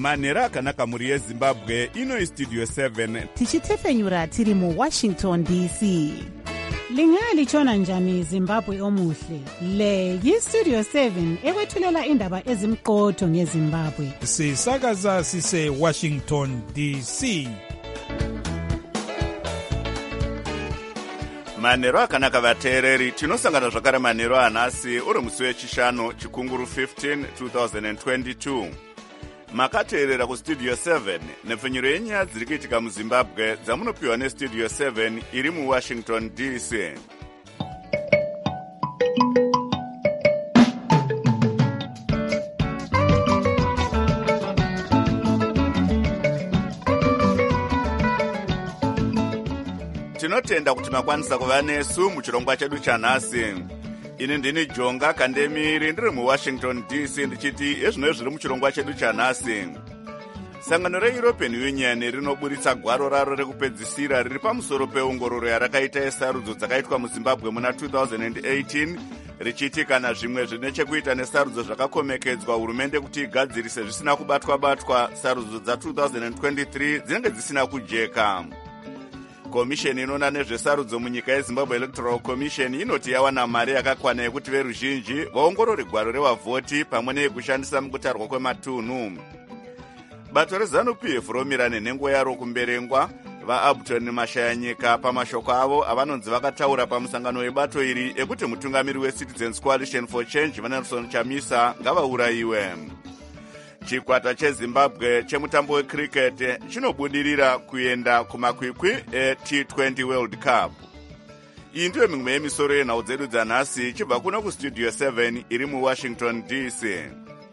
manhero akanaka mhuri yezimbabwe. Ino Studio 7 tichitefenyura tiri muWashington DC. Lingalitshona njani Zimbabwe omuhle? Le yiStudio 7 ekwethulela indaba ezimqotho ngeZimbabwe. Sisakaza sise Washington DC. manhero akanaka vateereri. Tinosangana zvakare manhero anhasi uri musi wechishanu chikunguru 15 2022. Makateerera kuStudio 7 nepfenyuro yenyaya dziri kuitika muZimbabwe dzamunopiwa neStudio 7 iri muWashington DC. Tinotenda kuti makwanisa kuva nesu muchirongwa chedu chanhasi. Ini ndini Jonga Kandemiri ndiri muWashington DC ndichiti ezvino zviri muchirongwa chedu chanhasi. Sangano reEuropean Union rinoburitsa gwaro raro rekupedzisira riri pamusoro peungororo yarakaita yesarudzo dzakaitwa muZimbabwe muna 2018 richiti kana zvimwe zvine chekuita nesarudzo zvakakomekedzwa hurumende kuti igadzirise zvisina kubatwa sarudzo dza2023 dzinenge dzisina kujeka. Komisheni inoona nezvesarudzo munyika yeZimbabwe Electoral Commission inoti yawana mari yakakwana yekuti veruzhinji vaongorore gwaro revavhoti pamwe neyekushandisa mukutarwa kwematunhu. Bato reZANU-PF romirane nenguva yaro kumberengwa. VaAbton Mashayanyika pamashoko avo avanonzi vakataura pamusangano webato iri ekuti mutungamiri weCitizens Coalition for Change Vanelson Chamisa ngavaurayiwe. Chikwata cheZimbabwe chemutambo wecricket chinobudirira kuenda kumakwikwi eT20 World Cup. Iyi ndiyo mimwe yemisoro yenhau dzedu dzanhasi chibva kuno kuStudio 7 iri muWashington DC.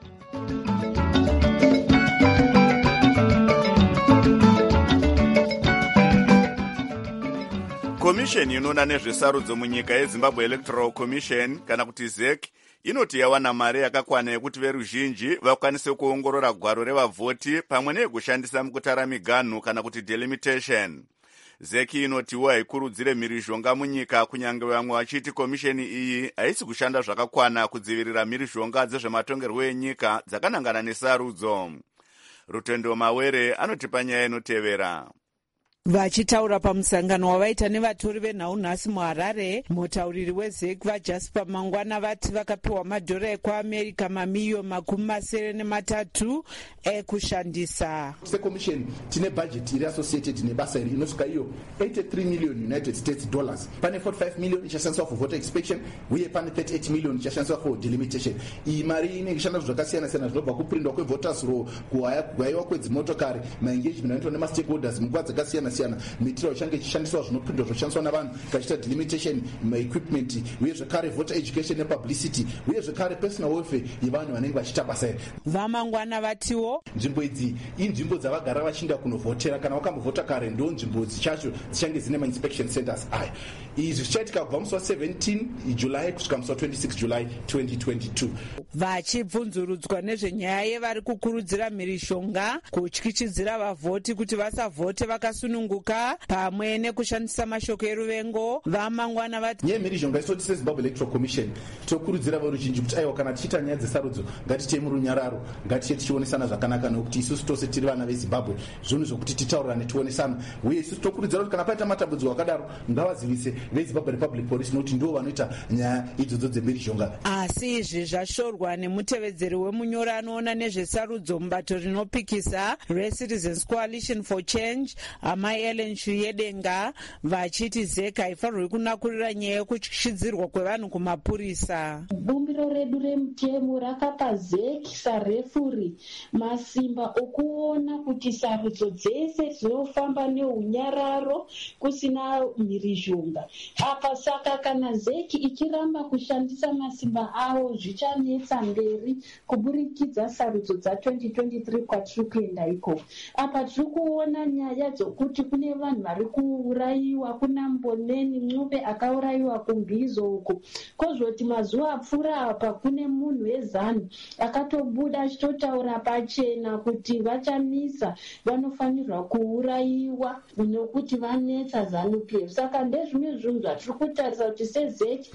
Komisheni inoona nezvesarudzo munyika yeZimbabwe Electoral Commission kana kuti ZEC inoti yawana mari yakakwana yekuti veruzhinji vakwanise kuongorora gwaro revavhoti pamwe neyekushandisa mukutara miganhu kana kuti delimitation. ZEC inotiwo haikurudzire mhirizhonga munyika kunyange vamwe vachiti komisheni iyi haisi kushanda zvakakwana kudzivirira mhirizhonga dzezvematongerwo enyika dzakanangana nesarudzo. Rutendo Mawere anotipa nyaya inotevera. Vachitaura pamusangano wavaita nevatori venhau nhasi muHarare, mutauriri weZEC vaJasper Mangwana vati vakapiwa madhora ekuAmerica mamiliyoni 73 ekushandisa. Secommission tine budget iri associated nebasa iri inosvika iyo 83 million United States dollars. Pane 45 million ichashandiswa for voter inspection uye pane 38 million ichashandiswa for delimitation. Iyi mari inenge ichishanda zvakasiyana siyana zvinobva kuprindwa kwevoters roll, kuhaiwa kwedzimotokari, maengagement anoitwa nemastakeholders munguva dzakasiyana siyana, material change ichishandiswa zvinopindwa zvoshandiswa navanhu kachita delimitation, equipment, uye zvekare voter education nepublicity, uye zvekare personal welfare yevanhu vanenge vachiita basa iri. Vamangwana vatiwo nzvimbo idzi inzvimbo dzavagara vachienda kunovhotera. Kana wakambovhota kare ndo nzvimbo dzichacho dzichange dzine ma-inspection centers aya. Izvi zvichaitika kubva musi wa17 July kusvika musi wa26 July 2022. Vachibvunzurudzwa nezvenyaya yevari kukurudzira mhirishonga kutyityidzira vavhoti kuti vasavhote vakasununguka pamwe nekushandisa mashoko eruvengo, Vamangwana vati nyemhirizhonga isoti seZimbabwe Electoral Commission tokurudzira veruzhinji kuti aiwa kana tichiita nyaya dzesarudzo ngatiite murunyararo, ngatiche tichionesana zvakanaka nokuti isusu tose tiri vana veZimbabwe, zvinhu zvokuti titaurirane tionesana, uye isusu tokurudzira kuti kana paita matambudziko akadaro ngavazivise veZimbabwe Republic Police nokuti ndivo vanoita nyaya idzodzo dzemhirizhonga. Asi izvi zvashorwa nemutevedzeri wemunyori anoona nezvesarudzo mubato rinopikisa reCitizens Coalition for Change, Amai Ellen Shuyedenga, vachiti ZEC haifanirwi kunakurira nyaya yekutyityidzirwa kwevanhu kumapurisa. Bumbiro redu remutemo rakapa ZEC sarefuri masimba okuona kuti sarudzo dzese dzinofamba neunyararo kusina mhirizhonga. Apa saka kana ZEC ichiramba kushandisa masimba avo zvichanetsa mberi kuburikidza sarudzo dza2023 kwatiri kuenda ikoko. Apa tiri kuona nyaya dzokuti kuti kune vanhu vari kuurayiwa, kuna Mboneni Ncube akaurayiwa kuMbizo uko. Kozoti mazuva apfuura apa kune munhu weZANU akatobuda achitotaura pachena kuti vachamisa, vanofanirwa kuurayiwa nokuti vanetsa ZANU-PF. Saka ndezvimwe zvinhu zvatiri kutarisa kuti seZeki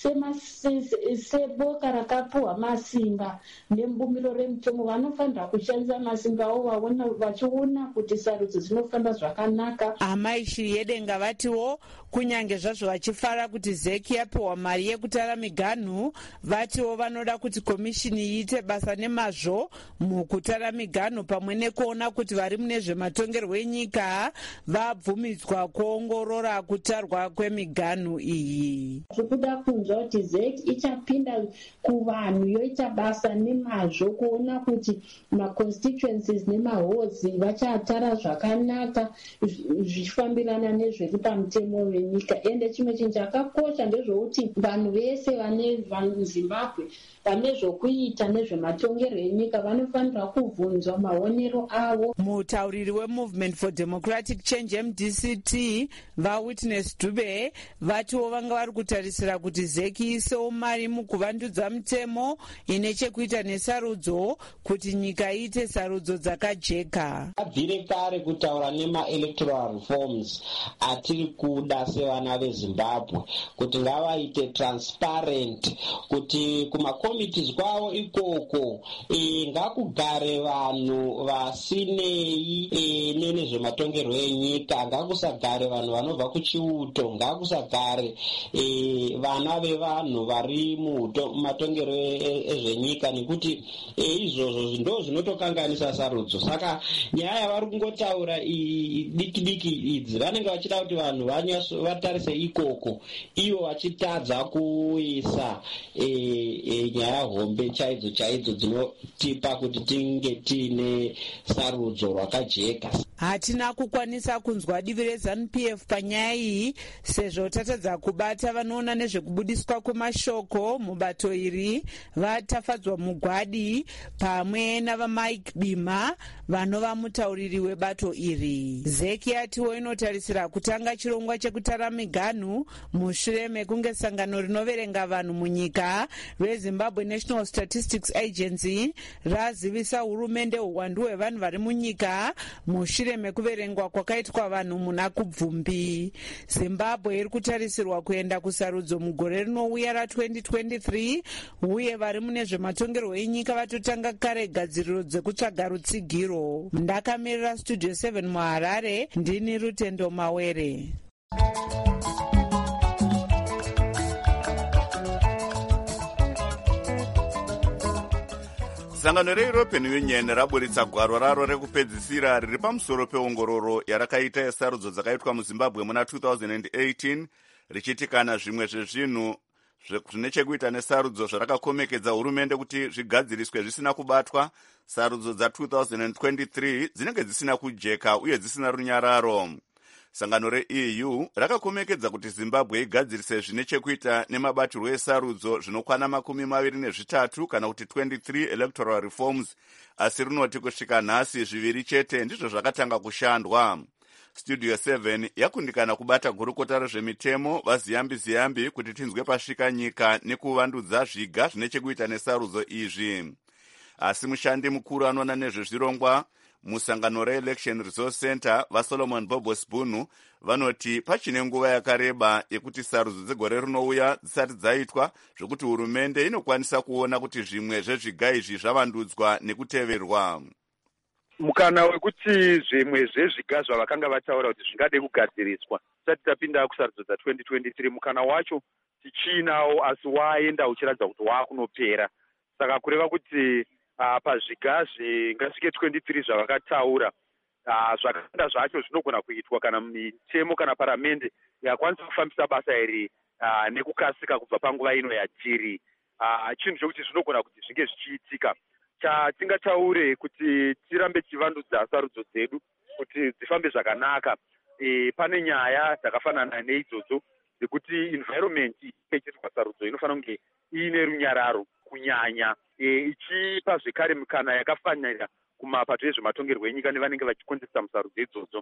seboka rakapuhwa masimba nembumbiro remutemo vanofanirwa kushandisa masimba avo vachiona kuti sarudzo dzinofamba zvakanaka. Amai Yedenga vatiwo kunyange zvazvo vachifara kuti Zeki yapiwa mari yekutara miganhu, vatiwo vanoda kuti komishini iite basa nemazvo mukutara miganhu pamwe nekuona kuti vari mune zvematongerwo enyika vabvumidzwa kuongorora kutarwa kwemiganhu iyi. Tikuda kunzwa kuti Zeki ichapinda kuvanhu yoita basa nemazvo kuona kuti maconstituencies nemahodzi vachatara zvakanaka zvichifambirana nezviri pamutemo wenyika. Ende chimwe chinhu chakakosha ndezvekuti vanhu vese vane Zimbabwe vane zvokuita nezvematongerwo enyika vanofanirwa kubvunzwa maonero avo. Mutauriri weMovement for Democratic Change MDCT vaWitness Dube vatiwo vanga vari kutarisira kuti Zeki isewo mari mukuvandudza mutemo ine chekuita nesarudzo kuti nyika iite sarudzo dzakajeka. Abvire kare kutaura nema-electoral reforms atiri kuda sevana veZimbabwe kuti ngavaite transparent, kuti kumakomitis kwavo ikoko ngakugare vanhu vasinei nezvematongerwo enyika, ngakusagare vanhu vanobva kuchiuto, ngakusagare vana vevanhu vari mumatongerwo ezvenyika, nekuti izvozvo ndo zvinotokanganisa sarudzo. Saka nyaya yavari kungotaura diki diki idzi vanenge vachida kuti vanhu vatarise ikoko, ivo vachitadza kuisa nyaya hombe chaidzo dzinotipa kuti tinge tiine sarudzo rwakajeka. Hatina kukwanisa kunzwa divi reZANU-PF panyaya iyi sezvo tatadza kubata vanoona nezvekubudiswa kwemashoko mubato iri vatafadzwa mugwadi pamwe navaMike Bima vanova mutauriri webato iri. Zeki yatiwo inotarisira kutanga chirongwa chekutara miganhu mushure mekunge sangano rinoverenga vanhu munyika reZimbabwe National Statistics Agency razivisa hurumende uwandu hwevanhu vari munyika mushure mekuverengwa kwakaitwa vanhu muna kubvumbi. Zimbabwe iri kutarisirwa kuenda kusarudzo mugore rinouya ra2023 uye vari mune zvematongerwo enyika vatotanga kare gadziriro dzekutsvaga rutsigiro. Ndakamirira Studio 7 muHarare, ndini Rutendo Mawere. Sangano reEuropean Union raburitsa gwaro raro rekupedzisira riri pamusoro peongororo yarakaita yesarudzo dzakaitwa muZimbabwe muna 2018 richiti kana zvimwe zvezvinhu zvine chekuita nesarudzo zvarakakomekedza hurumende kuti zvigadziriswe zvisina kubatwa, sarudzo dza2023 dzinenge dzisina kujeka uye dzisina runyararo. Sangano reEU rakakomekedza kuti Zimbabwe igadzirise zvine chekuita nemabatirwo esarudzo zvinokwana 23 kana kuti 23 electoral reforms, asi rinoti kusvika nhasi zviviri chete ndizvo zvakatanga kushandwa. Studio 7 yakundikana kubata gurukota rezvemitemo vaziyambi kuti tinzwe pasvika nyika nekuvandudza zviga zvine chekuita nesarudzo izvi. Asi mushandi mukuru anoona nezvezvirongwa musangano reElection Resource Center vaSolomon Bobo-Sibunu vanoti pachine nguva yakareba yekuti sarudzo dzegore rinouya dzisati dzaitwa zvokuti hurumende inokwanisa kuona kuti zvimwe zvezviga izvi zvavandudzwa nekuteverwa. Mukana wekuti zvimwe zvezviga zvavakanga vataura kuti zvingade kugadziriswa tisati tapinda kusarudzo dza2023 mukana wacho tichinawo, asi waenda uchiratidza kuti waakunopera. Saka kureva kuti pazviga zvingasvike 23 zvavakataura zvakawanda zvacho zvinogona kuitwa kana mitemo kana paramende yakwanisa kufambisa basa iri nekukasika kubva panguva ino yatiri. Chinhu chokuti zvinogona kuti zvinge zvichiitika. Chatingataure kuti tirambe tichivandudza sarudzo dzedu kuti dzifambe zvakanaka. Pane nyaya dzakafanana neidzodzo dzekuti environment ichiitwa sarudzo inofanira kunge iine runyararo kunyanya, ichipa zvekare mikana yakafanira kumapato ezvematongerwo enyika nevanenge vachikonzesa musarudzo idzodzo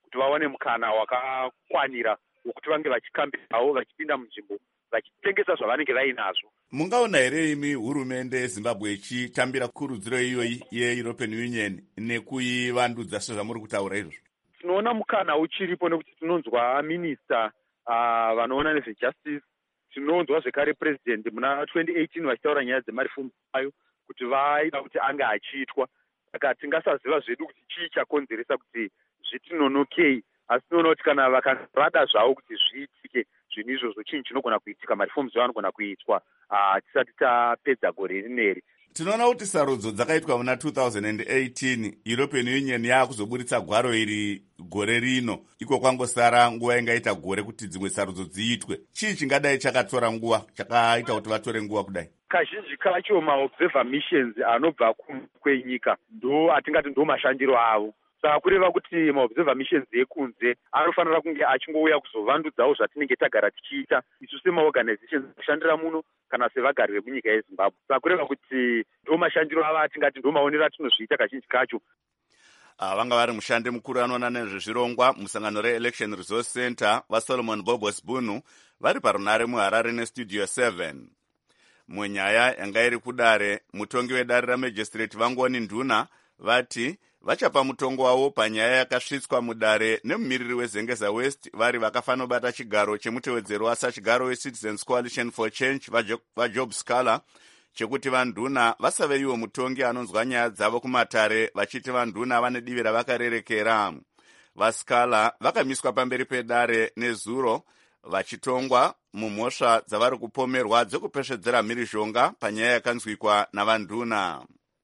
kuti vawane mukana wakakwanira wekuti vange vachikambirawo vachipinda munzvimbo vachitengesa zvavanenge vainazvo. Mungaona here imi hurumende yeZimbabwe ichitambira kurudziro iyoyi yeEuropean Union nekuivandudza sezvamuri kutaura izvozvo? Tinoona mukana uchiripo nekuti tinonzwa minista vanoona nezvejustice, tinonzwa zvekare president muna 2018 vachitaura nyaya dzemarifomu ayo kuti vaida kuti ange achiitwa. Saka tingasaziva zvedu kuti chii chakonzeresa kuti zvitinonokei, asi tinoona kuti kana vakarada zvavo kuti zviitike zvinhu izvozvo chinhu chinogona kuitika, marifomu anogona kuitwa tisati tapedza gore rineri. Tinoona kuti sarudzo dzakaitwa muna 2018 European Union yakuzoburitsa gwaro iri gore rino, iko kwangosara nguva ingaita gore kuti dzimwe sarudzo dziitwe. Chii chingadai chakatora nguva, chakaita kuti vatore nguva kudai? Kazhinji kacho maobserver missions anobva kwenyika ndo atingati ndo mashandiro avo. Saka kureva kuti maobserver missions ekunze anofanira kunge achingouya kuzovandudzawo zvatinenge tagara tichiita isu semaorganizations kushandira muno kana sevagari vemunyika yeZimbabwe. Saka kureva kuti ndo mashandiro ava atingati ndo maonero atinozviita kazhinji kacho. Vanga vari mushandi mukuru anoona nezvezvirongwa musangano reElection Resource Center vaSolomon Bobos Bunu vari parunare muHarare neStudio 7. Munyaya yanga iri kudare, mutongi wedare ramagistrate Vangoni Nduna vati vachapa mutongo wavo panyaya yakasvitswa mudare nemumiriri weZengeza West vari vakafanobata chigaro chemutevedzero wasachigaro weCitizens Coalition for Change vaJob Scala chekuti vanduna vasave iwo mutongi anonzwa nyaya dzavo kumatare vachiti vanduna vane divi ravakarerekera. VaScala vakamiswa pamberi pedare nezuro vachitongwa mumhosva dzavari kupomerwa dzekupesvedzera mhirizhonga panyaya yakanzwikwa navanduna.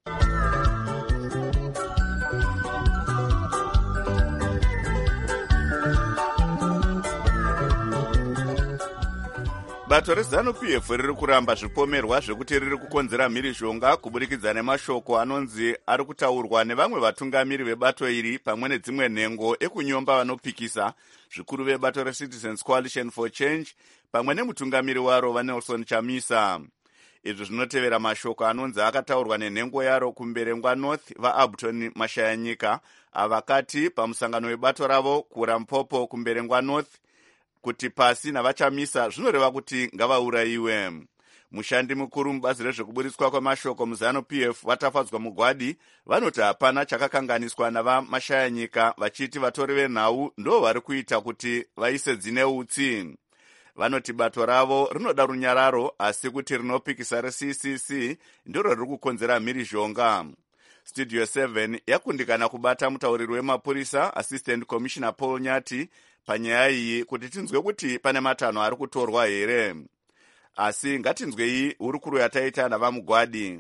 Bato reZANU-PF riri kuramba zvipomerwa zvekuti riri kukonzera mhirizhonga kuburikidza nemashoko anonzi ari kutaurwa nevamwe vatungamiri vebato iri pamwe nedzimwe nhengo ekunyomba vanopikisa zvikuru vebato reCitizens Coalition for Change pamwe nemutungamiri waro vaNelson Chamisa. Izvi zvinotevera mashoko anonzi akataurwa nenhengo yaro kumberengwa North vaAbton Mashayanyika avakati pamusangano webato ravo kuRampopo kumberengwa North kuti pasi navachamisa zvinoreva kuti ngavaurayiwe. Mushandi mukuru mubazi rezvekuburitswa kwamashoko muZANU-PF vatafadzwa mugwadi vanoti hapana chakakanganiswa navaMashayanyika vachiti vatori venhau ndo vari kuita kuti vaise dzine utsi. Vanoti bato ravo rinoda runyararo asi kuti rinopikisa reCCC ndiro riri kukonzera mhirizhonga. Studio 7 yakundikana kubata mutauriri wemapurisa Assistant Commissioner Paul Nyati panyaya iyi kuti tinzwe kuti pane matanho ari kutorwa here. Asi ngatinzwe iyi hurukuru yataita navamugwadi.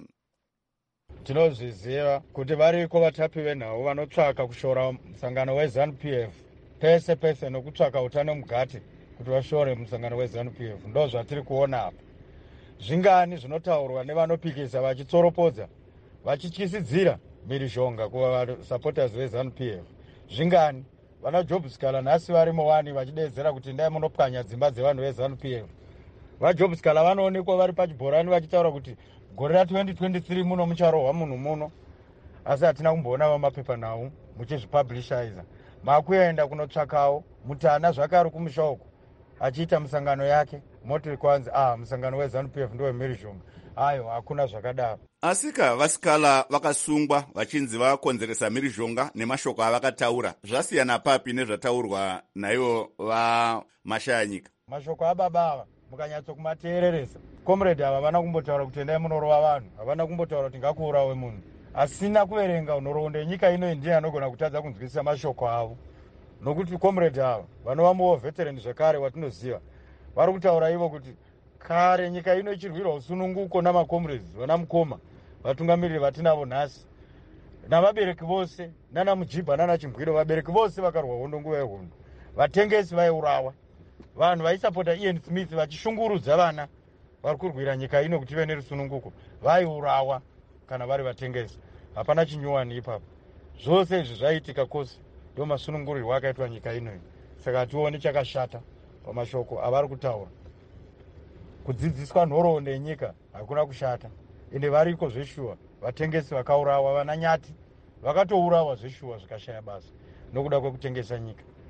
Tinozviziva kuti variko vatapi venhau vanotsvaka kushora musangano weZANU-PF pese pese nokutsvaka utano mugati kuti vashore musangano weZANU-PF. Ndo zvatiri kuona apa. Zvingani zvinotaurwa nevanopikisa vachitsoropodza vachityisidzira mhirizhonga kuva supporters veZANU-PF. Zvingani vana Job Scala nhasi varimo wani vachidedzera kuti ndai munopwanya dzimba dzevanhu veZANU-PF. VaJob Scala vanoonekwa vari pachibhorani vachitaura kuti gore ra2023 muno mucharohwa munhu muno, asi hatina kumboona vamapepanhau muchizvipublishiza. Makuenda kunotsvakawo mutana zvakare kumusha uko achiita musangano yake moti kwanzi musangano weZANU-PF ndiwe mhirizhonga. Ayo hakuna zvakadaro. Asika vaScala vakasungwa vachinzi vakonzeresa mhirizhonga nemashoko avakataura zvasiyana papi nezvataurwa naivo vaMashayanyika? Mashoko ababa ava mukanyatsokumateereresa, comrade ava havana kumbotaura kuti endai munorova vanhu, havana kumbotaura kuti ngakuurawe munhu. Asina kuverenga nhoroondo yenyika ino ndiye anogona kutadza kunzwisisa mashoko avo, nokuti comrade ava vanova veteran zvakare watinoziva vari kutaura ivo kuti kare nyika ino ichirwirwa usununguko namacomrades vana Mukoma, vatungamiriri vatinavo nhasi, navabereki vose nana Mujibha nana Chimbwiro, vabereki vose vakarwa hondo nguva yehondo, vatengesi vaiurawa, vanhu vaisapota Ian Smith vachishungurudza vana vari kurwira nyika ino kuti ive nerusununguko vaiurawa kana vari vatengesi. Hapana chinyuwani ipapo. Zvose izvi zvaitika kose ndo masunungurirwo akaitwa nyika ino. Saka hationi chakashata pamashoko avari kutaura. Kudzidziswa nhoroondo yenyika hakuna kushata, ende variko zveshuwa. Vatengesi vakaurawa, vana Nyati vakatourawa zveshuwa zvikashaya basa nokuda kwekutengesa nyika.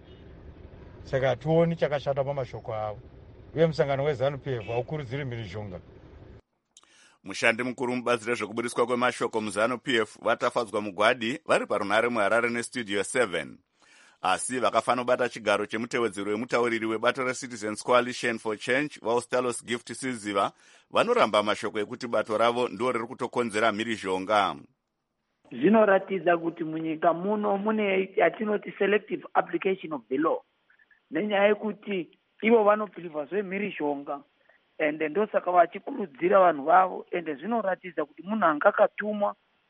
saka hationi chakashata pamashoko avo, uye musangano weZANU-PF haukurudziri mhirizhonga. mushandi mukuru mubazi rezvekubudiswa kwemashoko muZANU-PF vatafadzwa mugwadi vari parunare muHarare nestudio 7, asi vakafanira kubata chigaro chemutevedzeri wemutauriri webato reCitizens Coalition for Change Vaustalos Gift Siziva vanoramba mashoko ekuti bato ravo ndo riri kutokonzera mhirizhonga. Zvinoratidza kuti munyika muno mune yatinoti selective application of the law, nenyaya yekuti ivo vanobhilivha zvemhirizhonga ende ndosaka vachikurudzira vanhu vavo, ende zvinoratidza kuti munhu anga akatumwa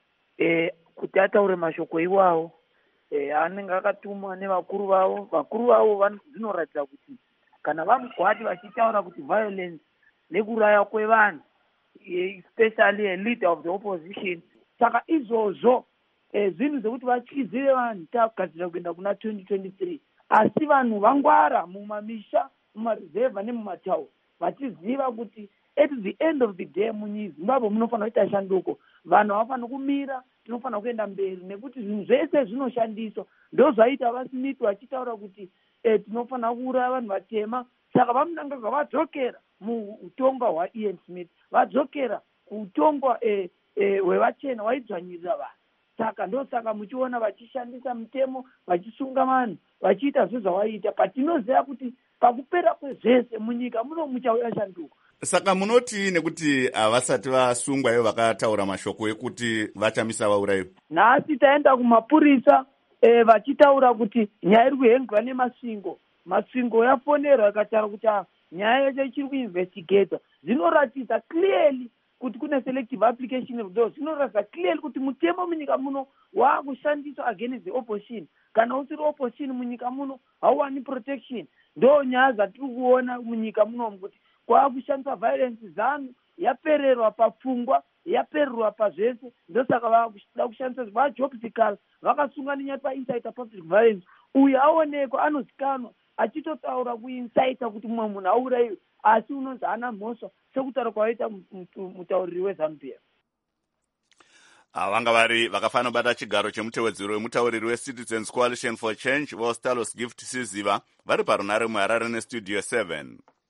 kuti ataure mashoko iwawo anenge akatumwa nevakuru vavo zvinoratidza kuti kana vamugwadi vachitaura kuti violence nekuraya kwevanhu, especially a leader of the opposition, saka izvozvo zvinhu zvekuti vatyizire vanhu takugadzira kuenda kuna 2023, asi vanhu vangwara mumamisha, mumarizevha nemumatauni vachiziva kuti at the end of the day muZimbabwe munofanira kuita shanduko. Vanhu havafanira kumira, tinofanira kuenda mberi nekuti zvinhu zvese zvinoshandiswa. Ndo zvaita vaSmith vachitaura kuti tinofanira kuuraya vanhu vatema, saka vamunanga vadzokera muutonga hwaIan Smith, vadzokera kuutonga hwevachena hwaidzvanyirira vanhu. Saka ndosaka muchiona vachishandisa mutemo, vachisunga vanhu, vachiita zvezvawaita, patinoziva kuti pakupera kwezvese munyika muno muchauya shanduko. Saka munoti nekuti havasati vasungwa ivo vakataura mashoko ekuti vachamisa vaurayiwa? Nhasi taenda kumapurisa vachitaura kuti nyaya iri kuhengwa nemasvingo. Masvingo yafonerwa ikataura kuti nyaya yacho ichiri kuinvestigata. Zvinoratidza clearly kuti kune selective application of law. Zvinoratidza clearly kuti mutemo munyika muno waakushandiswa against the opposition. Kana usiri opposition munyika muno hauwani protection. Ndo nyaya dzatiri kuona munyika muno kuti kwaakushandisa violence ZANU yapererwa papfungwa, yapererwa pazvese. Ndosaka vakuda kushandisa vajobsikal vakasunga nenyaya painsider public violence. Uyu aonekwa anozikanwa achitotaura kuinsider kuti mumwe munhu aurayiwe, asi unonzi hana mhosva sekutaura kwaita mutauriri weZANU-PF. Vanga vari vakafanira kubata chigaro chemutevedzeri wemutauriri weCitizens Coalition for Change Vaustalos Gift Siziva vari parunare muHarare nestudio 7.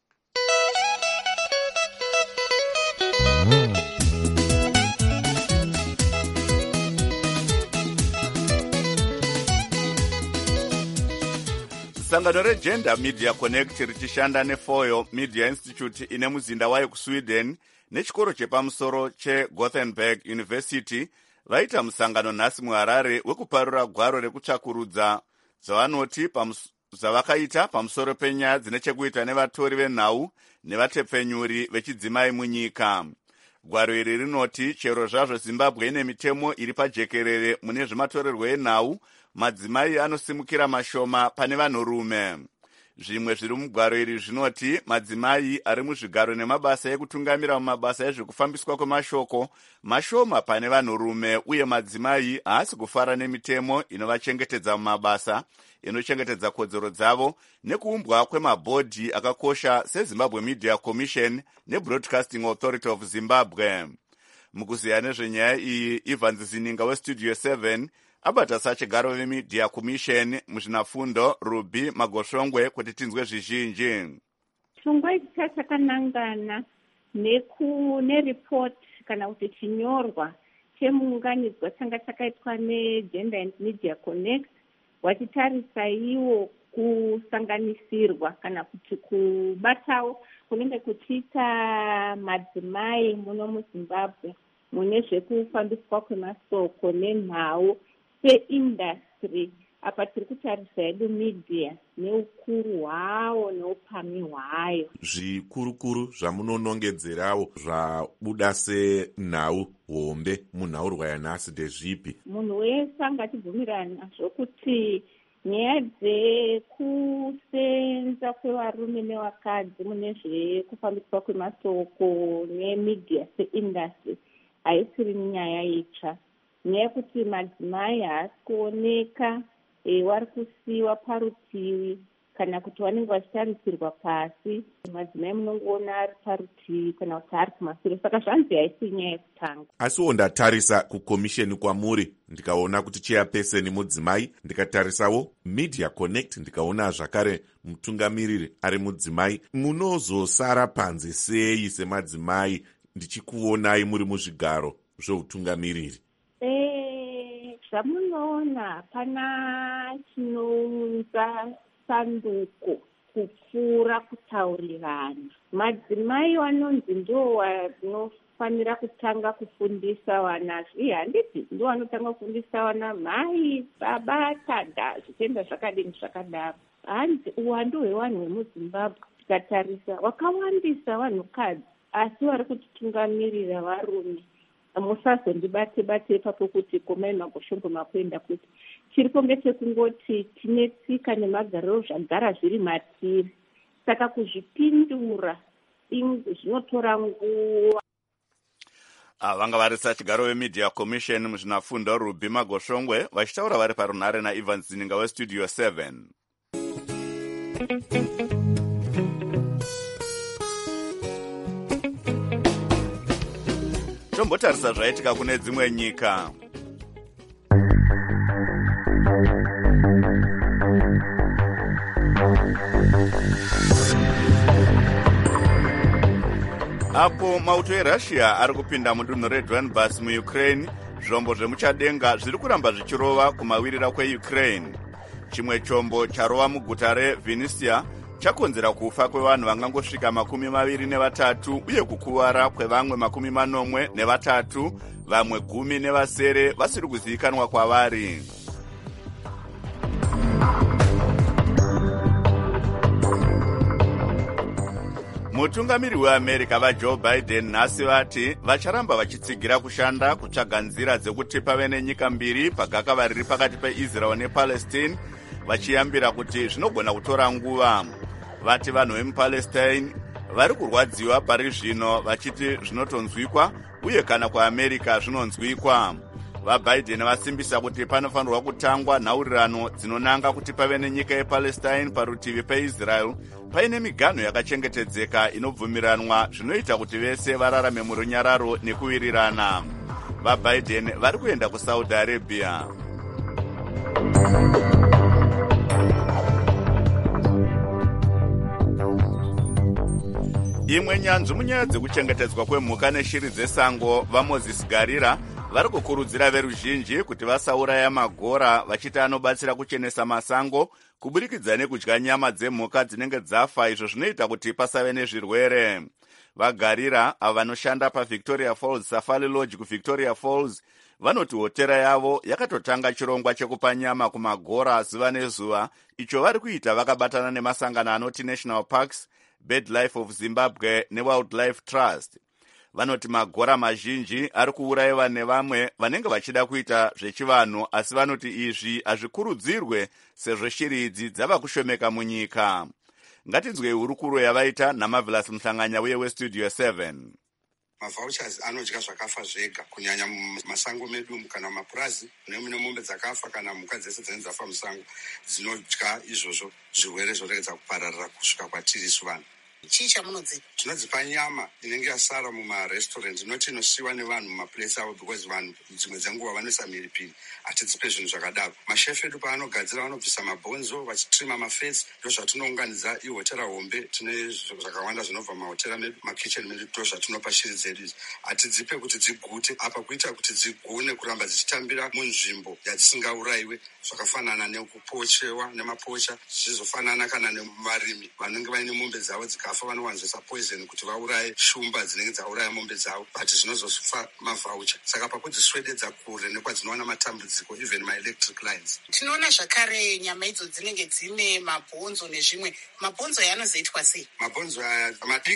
Sangano reGender Media Connect richishanda neFoyo Media Institute ine muzinda wayo kuSweden nechikoro chepamusoro cheGothenburg University vaita musangano nhasi muHarare wekuparura gwaro rekutsvakurudza zvavanoti zvavakaita pamusoro penyaya dzine chekuita nevatori venhau nevatepfenyuri vechidzimai munyika. Gwaro iri rinoti chero zvazvo Zimbabwe ine mitemo iri pajekerere mune zvematorerwo enhau, madzimai anosimukira mashoma pane vanhurume. Zvimwe zviri mugwaro iri zvinoti madzimai ari muzvigaro nemabasa ekutungamira mumabasa ezvekufambiswa kwemashoko mashoma pane vanhurume, uye madzimai haasi kufara nemitemo inovachengetedza mumabasa, inochengetedza kodzero dzavo nekuumbwa kwemabhodhi akakosha seZimbabwe Media Commission neBroadcasting Authority of Zimbabwe. Mukuziya nezvenyaya iyi, Ivan Zininga westudio 7 abata sachigaro veMedia Commission muzvinafundo Ruby Magoshongwe kuti tinzwe zvizhinji. Chongwa ichi chakanangana nereport kana kuti chinyorwa chemuunganidzwa changa chakaitwa neGender and Media Connect, wachitarisa iwo kusanganisirwa kana kuti kubatawo kunenge kuchiita madzimai muno muZimbabwe mune zvekufambiswa kwemasoko nenhau seindustry. Apa tiri kutarisa yedu media neukuru hwawo neupamhi hwayo. Zvikurukuru zvamunonongedzerawo zvabuda senhau hombe munhaurwa yanhasi ndezvipi? Munhu wese angachibvumirana nazvo kuti nyaya dzekusenza kwevarume nevakadzi mune zvekufambiswa kwemasoko nemedia seindustry haisiri nyaya itsva. Nyaya yekuti madzimai haasi kuoneka, wari kusiyiwa parutivi kana kuti vanenge vachitarisirwa pasi. Madzimai munongoona ari parutivi kana kuti ari kumashure, saka zvanzi haisi nyaya yekutanga. Asiwo ndatarisa kukomisheni kwamuri ndikaona kuti chairperson mudzimai, ndikatarisawo Media Connect ndikaona zvakare mutungamiriri ari mudzimai. Munozosara panze sei semadzimai ndichikuonai muri muzvigaro zveutungamiriri? Zvamunoona pana chinounza sanduko kupfuura kutaurirana. Madzimai vanonzi ndo vanofanira kutanga kufundisa vana. Handiti ndo vanotanga kufundisa vana, mai, baba, tada, zvitenda zvakadini zvakadaro. Hanzi uwandu hwevanhu vemuZimbabwe tikatarisa wakawandisa vanhukadzi, asi vari kutitungamirira varume. Musazondibate ipapo kuti komai magoshombo makuenda kuti chiripo ngechekungoti tine tsika nemagariro zvagara zviri matiri, saka kuzvipindura zvinotora nguva. Vanga varisa chigaro weMedia Commission muzvinafundo Ruby Magoshongwe vachitaura vari parunhare naEvans Zininga weStudio 7. Tombotarisa zvaitika kune dzimwe nyika. Apo mauto eRussia ari kupinda mudunhu reDonbas muUkraine, zvombo zvemuchadenga zviri kuramba zvichirova kumawirira kweUkraine. Chimwe chombo charova muguta reVinnytsia chakonzera kufa kwevanhu vangangosvika 23 uye kukuvara kwevamwe 83, vamwe 10 vasiri kuzivikanwa kwavari. Mutungamiri weAmerica vaJoe Biden nhasi vati vacharamba vachitsigira kushanda kutsvaga nzira dzekuti pave nenyika mbiri pagakava riri pakati peIsrael nePalestine, vachiyambira kuti zvinogona kutora nguva. Vati vanhu vemuPalestine vari kurwadziwa pari zvino, vachiti zvinotonzwikwa uye kana kwaAmerica zvinonzwikwa. VaBiden vasimbisa kuti panofanirwa kutangwa nhaurirano dzinonanga kuti pave nenyika yePalestine parutivi peIsrael paine miganho yakachengetedzeka inobvumiranwa zvinoita kuti vese vararame murunyararo nekuwirirana. VaBiden vari kuenda kuSaudi Arabia. Imwe nyanzvi munyaya dzekuchengetedzwa kwemhuka neshiri dzesango, vaMoses Garira vari kukurudzira veruzhinji kuti vasauraya magora, vachiti anobatsira kuchenesa masango kuburikidza nekudya nyama dzemhuka dzinenge dzafa, izvo zvinoita kuti pasave nezvirwere. VaGarira ava vanoshanda paVictoria Falls Safari Lodge kuVictoria Falls vanoti hotera yavo yakatotanga chirongwa chekupa nyama kumagora zuva nezuva, icho vari kuita vakabatana nemasangano anoti National Parks, BirdLife of Zimbabwe neWildlife Trust. Vanoti magora mazhinji ari kuurayiwa nevamwe vanenge vachida kuita zvechivanhu, asi vanoti izvi hazvikurudzirwe sezvo shiri idzi dzava kushomeka munyika. Ngatinzwei hurukuro yavaita naMarvelous Muhlanganya uye weStudio 7. Mavouchers anodya zvakafa zvega, kunyanya mumasango medu kana mumapurazi nemune mombe dzakafa kana mhuka dzese dzinenge dzafa musango dzinodya izvozvo zvirwere zvoregedza kupararira kusvika kwatiri isu vanhu. Chii chamunodzipa? Tinodzipa nyama inenge yasara mumarestaurant inoti inosiyiwa nevanhu mumapuresi avo, because vanhu dzimwe dzenguva vanoisa mhiripiri, hatidzipe zvinhu zvakadaro. Mashefu edu paanogadzira vanobvisa mabhonzo vachitrima mafesi, ndo zvatinounganidza ihotera hombe. Tine zvakawanda zvinobva mahotera medu, makicheni medu, ndo zvatinopa shiri dzedu izvi. Hatidzipe kuti dzigute, apa kuita kuti dzigone kuramba dzichitambira munzvimbo yadzisingaurayiwe, zvakafanana nekupochewa nemapocha, zvichizofanana kana nemarimi vanenge vaine mombe dzavo dzikafa vanowanzisa poison kuti vauraye shumba dzinenge dzauraya mombe dzavo, but zvinozofa mavhaucha. Saka pakudziswededza kure nekwadzinowana matambudziko, even maelectric lines. Tinoona zvakare nyama idzo dzinenge dzine mabhonzo nezvimwe. Mabhonzo aya anozoitwa sei? Mabhonzo aya madiki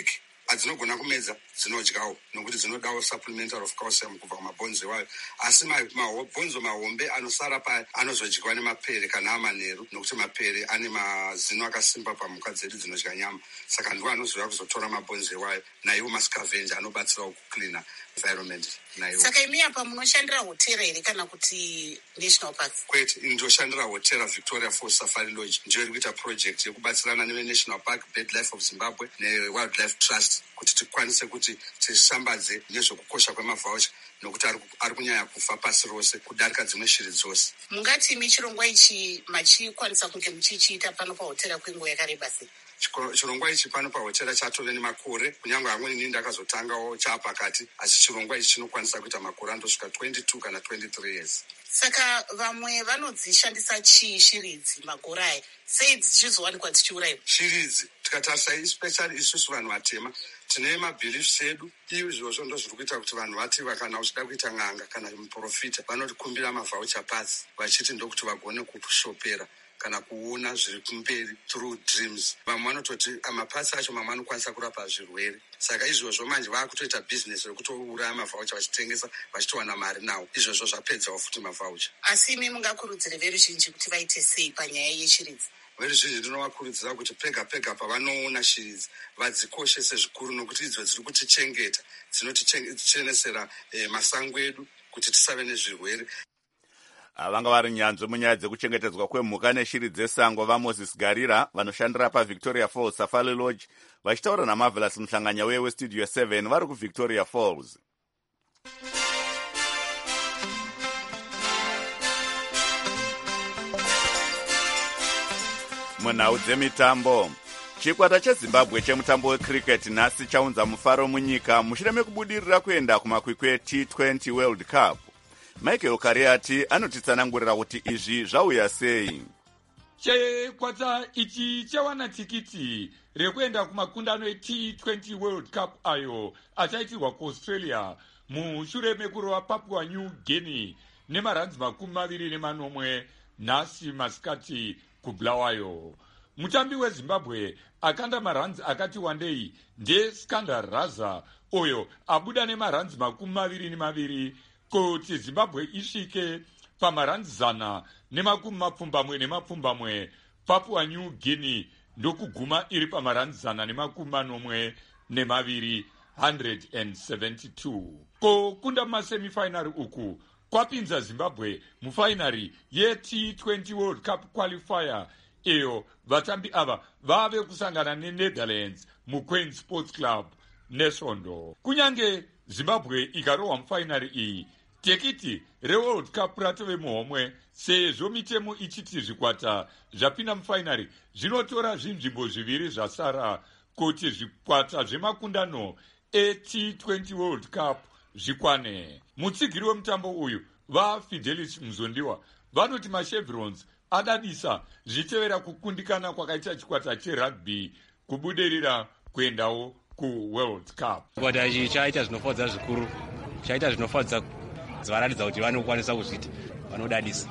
adzinogona kumedza dzinodyawo nokuti dzinodawo supplementary of calcium kubva kumabhonzo iwayo. Asi mabhonzo mahombe anosara paya anozodyiwa nemapere kana amanheru nokuti mapere ane mazino akasimba pamhuka dzedu dzinodya nyama. Saka ndiwo anozoda kuzotora mabhonzo iwayo naiwo mascavenger anobatsirawo kucleana environment naiwo. Saka imi apa munoshandira hotera here kana kuti national park? Kwete, ndoshandira hotera Victoria Falls Safari Lodge. Ndiyo iri kuita project yekubatsirana neNational Park, BirdLife of Zimbabwe neWildlife Trust kuti tikwanise kuti tisambadze nezvekukosha kwemavhaucha nokuti ari kunyanya kufa pasi rose kudarika dzimwe shiri dzose. Mungati imi chirongwa ichi machikwanisa kunge muchichiita pano pahotera kwenguva yakareba sei? Chirongwa ichi pano pahotera chatove nemakore, kunyange amweni inini ndakazotangawo chapakati, asi chirongwa ichi chinokwanisa kuita makore andosvika 22 kana 23 years. Saka vamwe vanodzishandisa chii shiri idzi magore aya, sei dzichizowanikwa dzichiurayiwa? Shiri idzi tikatarisa especially isusu vanhu vatema tine mabheliefs edu, izvozvo ndo zviri kuita kuti vanhu vati kana uchida kuita n'anga kana muprofita vanotikumbira mavhaucha pasi vachiti ndokuti vagone kushopera kana kuona zviri kumberi through dreams. Vamwe vanototi mapatsi acho mamwe anokwanisa kurapa zvirwere. Saka izvozvo manje vakutoita business rekutouraya mavhaucha vachitengesa vachitowana mari nawo. Izvozvo zvapedzawo futi mavhaucha. Asi imi mungakurudzire veruzhinji kuti vaite sei panyaya yeshiri idzi? Veruzhinji ndinovakurudzira kuti pega pega pavanoona shiri idzi vadzikoshese zvikuru nokuti idzo dziri kutichengeta, dzinotichenesera masango edu kuti tisave nezvirwere. Vanga vari nyanzvi munyaya dzekuchengetedzwa kwemhuka neshiri dzesango vaMoses Garira vanoshandira paVictoria Falls Safari Lodge vachitaura naMarvelous Muhlanganya weStudio 7 vari kuVictoria Falls. Munhau dzemitambo, chikwata cheZimbabwe chemutambo wecricket nhasi chaunza mufaro munyika mushure mekubudirira kuenda kumakwikwi T20 World Cup. Michael Kariati anotitsanangurira kuti izvi zvauya sei. Chikwata ichi chawana tikiti rekuenda kumakundano eT20 World Cup ayo achaitirwa kuAustralia mushure mekurova Papua New Guinea nemaranzi 20 nhasi masikati kuBulawayo. Mutambi weZimbabwe akanda maranzi akati wandei ndeSkandar Raza oyo abuda nemaranzi 22 kuti Zimbabwe isvike pamaranzi 120 Papua New Guinea ndokuguma iri pamaranzi 142 172. Kokunda mumasemifinary uku kwapinza Zimbabwe mufinary yeT20 World Cup qualifier iyo vatambi ava vave kusangana neNetherlands muQueen Sports Club nesvondo. Kunyange Zimbabwe ikarohwa mufinary iyi, tekiti reWorld Cup ratove muhomwe sezvo mitemo ichiti zvikwata zvapinda mufinary zvinotora zvinzvimbo zviviri zvasara kuti zvikwata zvemakundano eT20 World Cup zvikwane. Mutsigiri wemutambo uyu vaFidelis Muzondiwa vanoti machevrons adadisa zvichitevera kukundikana kwakaita chikwata cherugby kubudirira kuendawo kuWorld Cup. Chikwata ichi chaita zvinofadza zvikuru, chaita zvinofadza varatidza kuti vanokwanisa kuzvita, vanodadisa.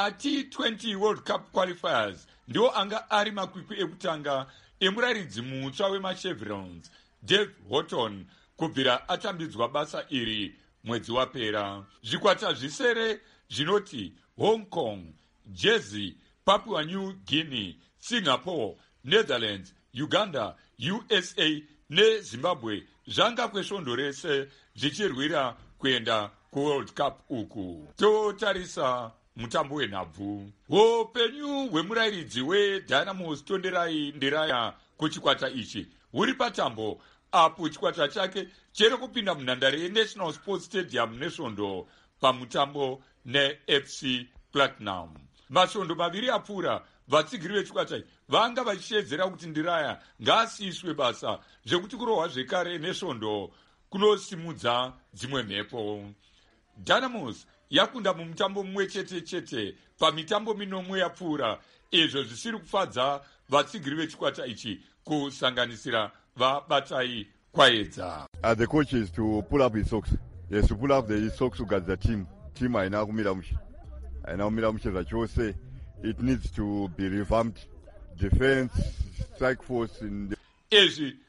maT20 World Cup qualifiers ndiwo anga ari makwikwi ekutanga emuraridzi mutsva wemachevrons Dave Horton kubvira atambidzwa basa iri mwedzi wapera. Zvikwata zvisere zvinoti Hong Kong, Jersey, Papua New Guinea, Singapore, Netherlands, Uganda, USA neZimbabwe zvanga kwesvondo rese zvichirwira kuenda kuWorld Cup uku. Totarisa mutambo wenhabvu. Upenyu hwemurayiridzi weDynamos Tonderai Ndiraya kuchikwata ichi huri patambo apo chikwata chake chiri kupinda munhandare yeNational Sports Stadium nesvondo pamutambo neFC Platinum. Masvondo maviri apfuura vatsigiri vechikwata vanga vachishedzera kuti Ndiraya ngaasiyiswe basa zvekuti kurohwa zvekare nesvondo kunosimudza dzimwe mhepo. Dynamos yakunda mumutambo mumwe chete pamitambo 4 yapfuura, izvo zvisiri kufadza vatsigiri vechikwata ichi kusanganisira vabatai kwaedza. The coach is to pull up his socks. Yes, to pull up the socks against the team. Team haina kumira mushe. Haina kumira mushe zvachose. It needs to be revamped. Defense, strike force in the... Izvi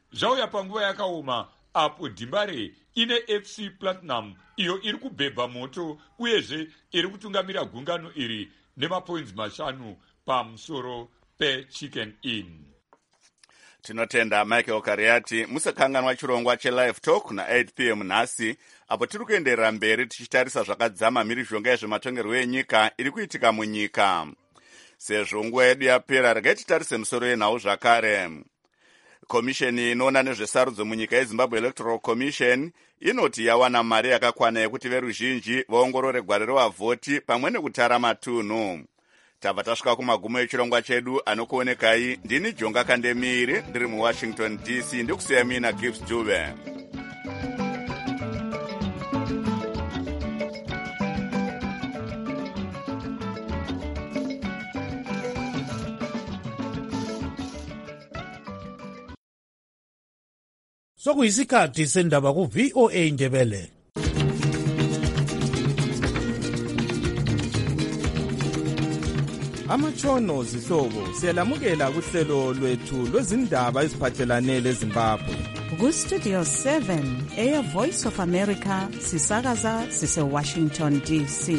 zvauya panguva yakaoma apo Dimbare ine FC Platinum iyo iri kubhebha moto uyezve iri kutungamira gungano iri nemapoints 5 pamusoro peChicken Inn. Tinotenda Michael Kariati. Musakanganwa chirongwa cheLive Talk na 8 p.m. nhasi apo tiri kuenderera mberi tichitarisa zvakadzama mhirizhonga yezvematongerwo enyika iri kuitika munyika. Sezvo nguva yedu yapera, regai titarise musoro yenhau zvakare. Komisheni inoona nezvesarudzo munyika yeZimbabwe Electoral Commission inoti yawana mari yakakwana yekuti veruzhinji vaongorore gwaro revavhoti pamwe nekutara matunhu. Tabva tasvika kumagumo echirongwa chedu. Anokuonekai ndini Jonga Kandemiri ndiri muWashington DC, ndikusiya mina Gibbs Dube. Sokuyisikhathi sendaba ku-VOA Indebele. Amatshono zihlobo siyalamukela kuhlelo lwethu lwezindaba eziphathelane leZimbabwe. Ku-Studio 7 Air Voice of America sisakaza sise-Washington DC.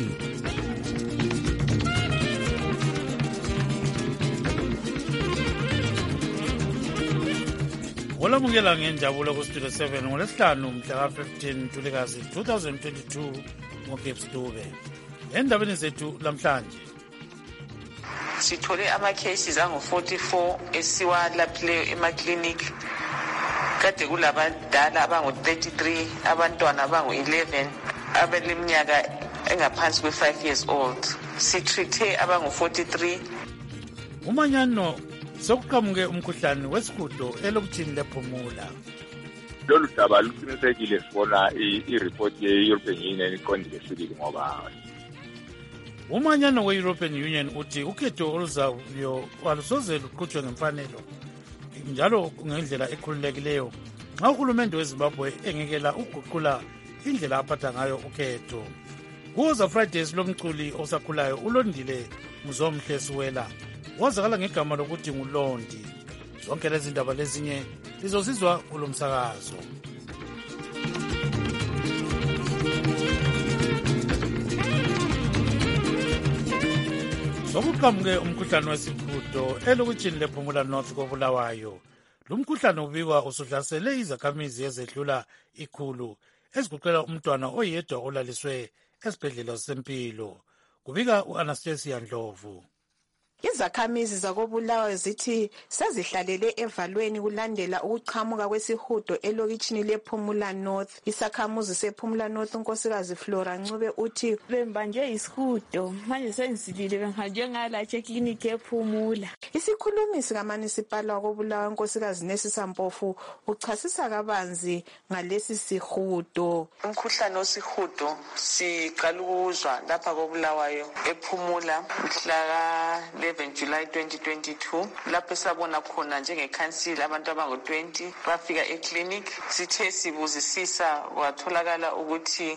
Olamukela ngenjabulo ku-Studio 7 ngolesihlanu mhla ka-15 Ntulikazi 2022 ngoGibbs Dube. Endabeni zethu lamhlanje sithole ama-cases angu-44 esiwalaphileyo emaklinikhi. Kade kulabadala abangu-33, abantwana abangu-11 abaleminyaka engaphansi kwe-5 years old. Sitreathe abangu-43. umanyano sokuqhamuke umkhuhlane wesihudo elokutshini lephumula. Lolu daba luqinisekile sibona i-report ye-European Union iqondile sibili ngoba umanyano we-European Union uthi ukhetho oluzayo alusoze luqhutshwe ngemfanelo njalo ngendlela ekhululekileyo nxa uhulumende weZimbabwe engekela uguqula indlela aphatha ngayo ukhetho. Kuza Fridays lomculi osakhulayo uLondile Mzomhle Siwela wazakala ngegama lokuthi nguLondi. Zonke lezi ndaba lezinye lizosizwa kulo msakazo. Sokuqhamuke umkhuhlane wesihudo elokutshini lephumula North koBulawayo. Lumkhuhlane ubikwa usudlasele izakhamizi ezedlula 100 ezigoqela umntwana oyedwa olaliswe esibhedlela sempilo. Kubika uAnastasia Ndlovu. Izakhamizi zakoBulawayo zithi sezihlalele evalweni kulandela ukuqhamuka kwesihudo elokitshini lePhumula North. Isakhamuzi sePhumula North unkosikazi Flora Ncube uthi bembanjwe isihudo manje sengisilile bengihanjwe ngalatshe eklinikhi ePhumula. Isikhulumisi kaMunicipal wakoBulawayo unkosikazi Nesisa Mpofu uchasisa kabanzi ngalesi sihudo. Umkhuhlane wesihudo siqala ukuzwa lapha koBulawayo ePhumula mhla 11 July 2022 lapho sabona khona njengekhansila abantu abangu-20 bafika eclinic. Sithe sibuzisisa kwatholakala ukuthi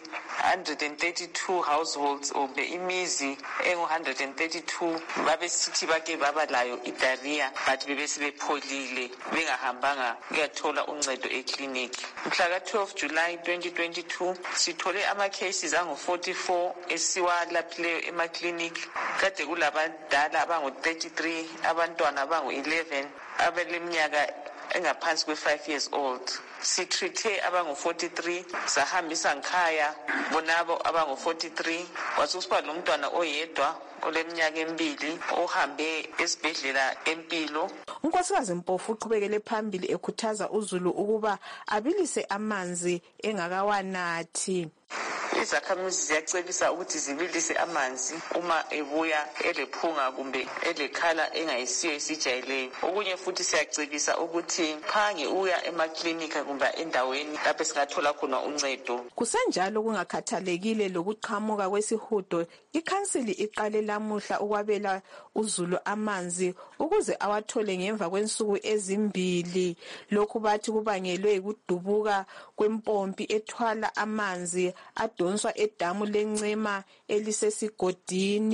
132 households ombe imizi engu-132 babesithi bake baba layo idiarrhea but bebesebepholile bengahambanga kuyathola uncedo eclinic. Mhla ka-12 July 2022 sithole ama-cases angu-44 esiwalaphileyo emaklinikhi. Kade kulabadala abangu-33, abantwana abangu-11 abaleminyaka engaphansi kwe-5 years old. Sitreathe abangu-43, sahambisa ngikhaya bonabo abangu-43. Kwasusiba nomntwana oyedwa oleminyaka 2 ohambe esibhedlela empilo. Unkosikazi Mpofu uqhubekele phambili ekhuthaza uZulu ukuba abilise amanzi engakawanathi. Izakhamizi ziyacebisa ukuthi zibilise amanzi uma ebuya elephunga kumbe elekhala engayisiyo esijayeleyo. Okunye futhi siyacebisa ukuthi phange uya emaklinika kumbe endaweni lapho singathola khona uncedo. Kusenjalo kungakhathalekile lokuqhamuka kwesihudo, ikhansili iqale lamuhla ukwabela uZulu amanzi ukuze awathole ngemva kwensuku ezimbili. Lokhu bathi kubangelwe ukudubuka kwempompi ethwala amanzi adonswa edamu leNcema elisesigodini.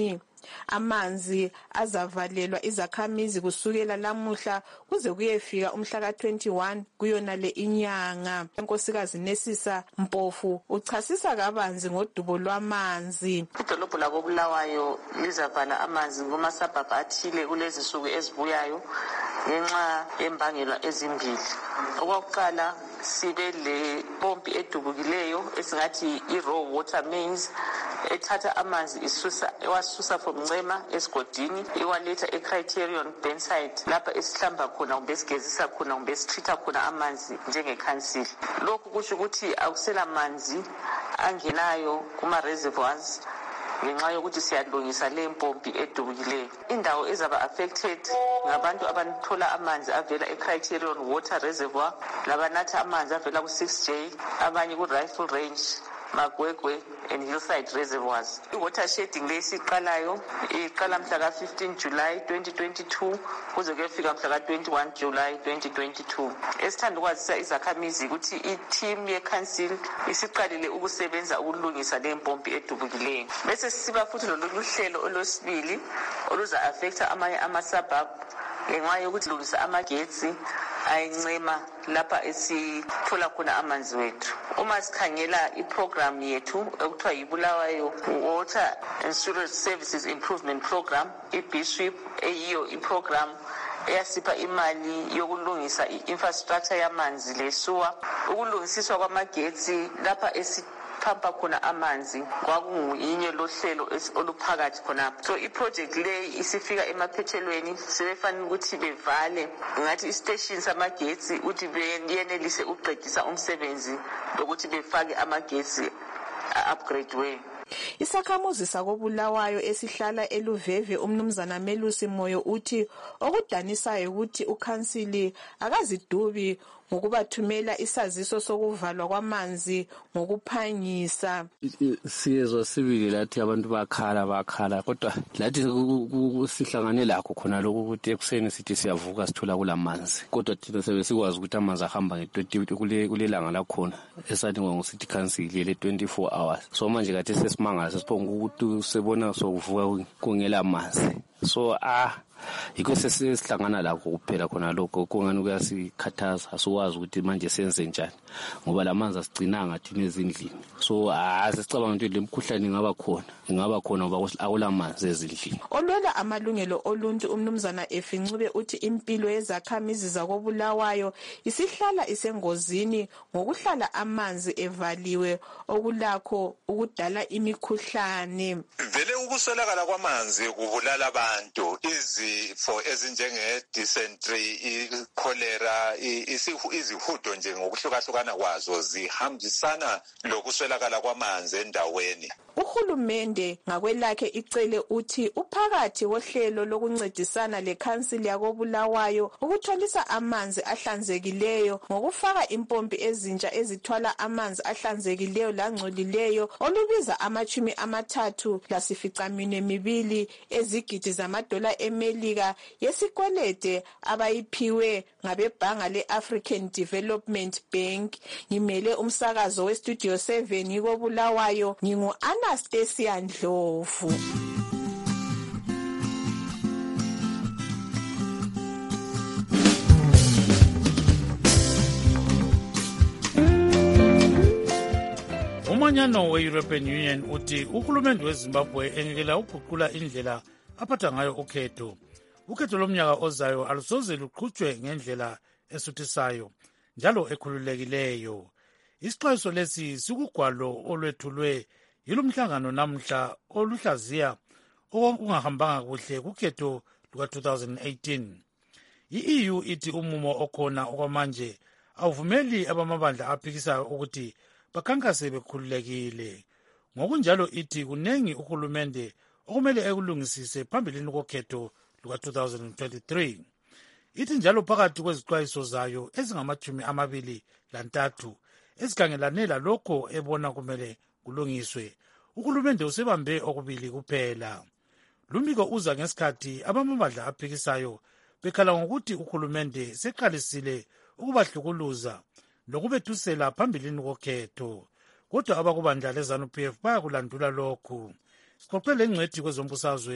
Amanzi azavalelwa izakhamizi kusukela lamuhla kuze kuyefika umhla ka-21 kuyona le inyanga. Unkosikazi Nesisa Mpofu uchasisa kabanzi ngodubo lwamanzi. Idolobho lako Bulawayo lizavala amanzi ngomasabhabha athile kulezi nsuku ezibuyayo ngenxa yembangela ezimbili. Okwakuqala sibe le pompi edubukileyo esingathi i-raw water mains ethatha amanzi iwasusa from Ncema esigodini iwaletha eCriterion Burnside lapha esihlamba khona kumbe esigezisa khona kumbe esitreata khona amanzi njengekhansili. Lokhu kusho ukuthi akusela manzi angenayo kuma-reservoirs ngenxa yokuthi siyalungisa le mpompi edubukileyo. Indawo ezaba affected ngabantu abathola amanzi avela eCriterion Water Reservoir labanatha amanzi avela ku-6J, abanye ku-Rifle Range, Magwegwe and Hillside Reservoirs. I-water shedding le siqalayo iqala mhla ka-15 July 2022 kuze kuyefika mhla ka-21 July 2022. Esithanda ukwazisa izakhamizi ukuthi i-team ye-council isiqalile ukusebenza ukulungisa le mpompi edubukileyo. Bese siba futhi lolu hlelo olwesibili oluza-affecta amanye ama-suburb ngenxa yokuthi lungisa amagetsi ayincema lapha esithola khona amanzi wethu. Uma sikhangela iprogram yethu ekuthiwa yiBulawayo Water and Sewage Services Improvement Program, i-BSWIP, eyiyo iprogram eyasipha imali yokulungisa i-infrastructure yamanzi lesuwa, ukulungisiswa kwamagetsi lapha phampa khona amanzi kwakunguyinye lohlelo oluphakathi khonapho. So iproject le isifika emaphethelweni sebefanele ukuthi bevale ngathi istation samagetsi ukuthi beyenelise ukuqedisa umsebenzi lokuthi befake amagetsi upgrade way. Isakhamuzi sakobulawayo esihlala eLuveve umnumzana Melusi Moyo uthi okudanisayo ukuthi ukhansili akazidubi ngokubathumela isaziso sokuvalwa kwamanzi ngokuphangisa. Siyezwa sibili lathi abantu bakhala kodwa lathi sihlangane lakho khona lokho ukuthi ekuseni sithi siyavuka sithola kulamanzi kodwa thina sebesikwazi ukuthi amanzi ahamba nge-20 kulelanga lakhona esathi ngosithi council le 24 hours. So manje kathi sesimangala sesiphonga ukuthi sebona sokuvuka kungela manzi. So yikho sesihlangana lakho kuphela khona lokho kungani kuyasikhathaza asiwazi ukuthi manje senze njani ngoba lamanzi asigcinanga thina ezindlini. So sesicabanga ukuthi le mkhuhlane ingaba khona ngoba akulamanzi ezindlini. Olwela amalungelo oluntu umnumzana Efincube uthi impilo yezakhamizi zakobulawayo isihlala isengozini ngokuhlala amanzi evaliwe okulakho ukudala imikhuhlane. Vele ukuswelakala kwamanzi kubulala abantu izifo ezinjenge dysentery, i-cholera, izihudo nje ngokuhlukahlukana kwazo zihambisana lokuswelakala kwamanzi endaweni. Uhulumende ngakwelakhe icele uthi uphakathi wohlelo lokuncedisana lekhansili yakobulawayo ukutholisa amanzi ahlanzekileyo ngokufaka impompi ezintsha ezithwala amanzi ahlanzekileyo langcolileyo olubiza $32 ezigidi zamadola eMelika yesikwelede abayiphiwe ngabebhanga le-African Development Bank. Ngimele umsakazo weStudio 7 yikobulawayo Anastasia Ndlovu. Umanyano we-European Union uthi uhulumende weZimbabwe engekela uguqula indlela aphatha ngayo ukhetho. Ukhetho lomnyaka ozayo alusoze luqhutshwe ngendlela esuthisayo njalo ekhululekileyo. Isixwayiso lesi sikugwalo olwethulwe yilumhlangano namhla oluhlaziya okungahambanga kuhle kukhetho luka-2018. I-EU ithi umumo okhona okwamanje awuvumeli abamabandla aphikisayo ukuthi bakhankase bekhululekile. Ngokunjalo ithi kunengi uhulumende okumele ekulungisise phambilini kokhetho luka-2023. Ithi njalo phakathi kwezixwayiso zayo ezingama-23 ezikhangelane lalokho ebona kumele kulungiswe, uhulumende usebambe okubili kuphela. Lumbiko uza ngesikhathi abamabandla aphikisayo bekhala ngokuthi uhulumende seqalisile ukubahlukuluza lokubethusela phambilini kokhetho. Kodwa abakubandla leZANU-PF bayakulandula lokhu. Sixoxe lengcwethi kwezombusazwe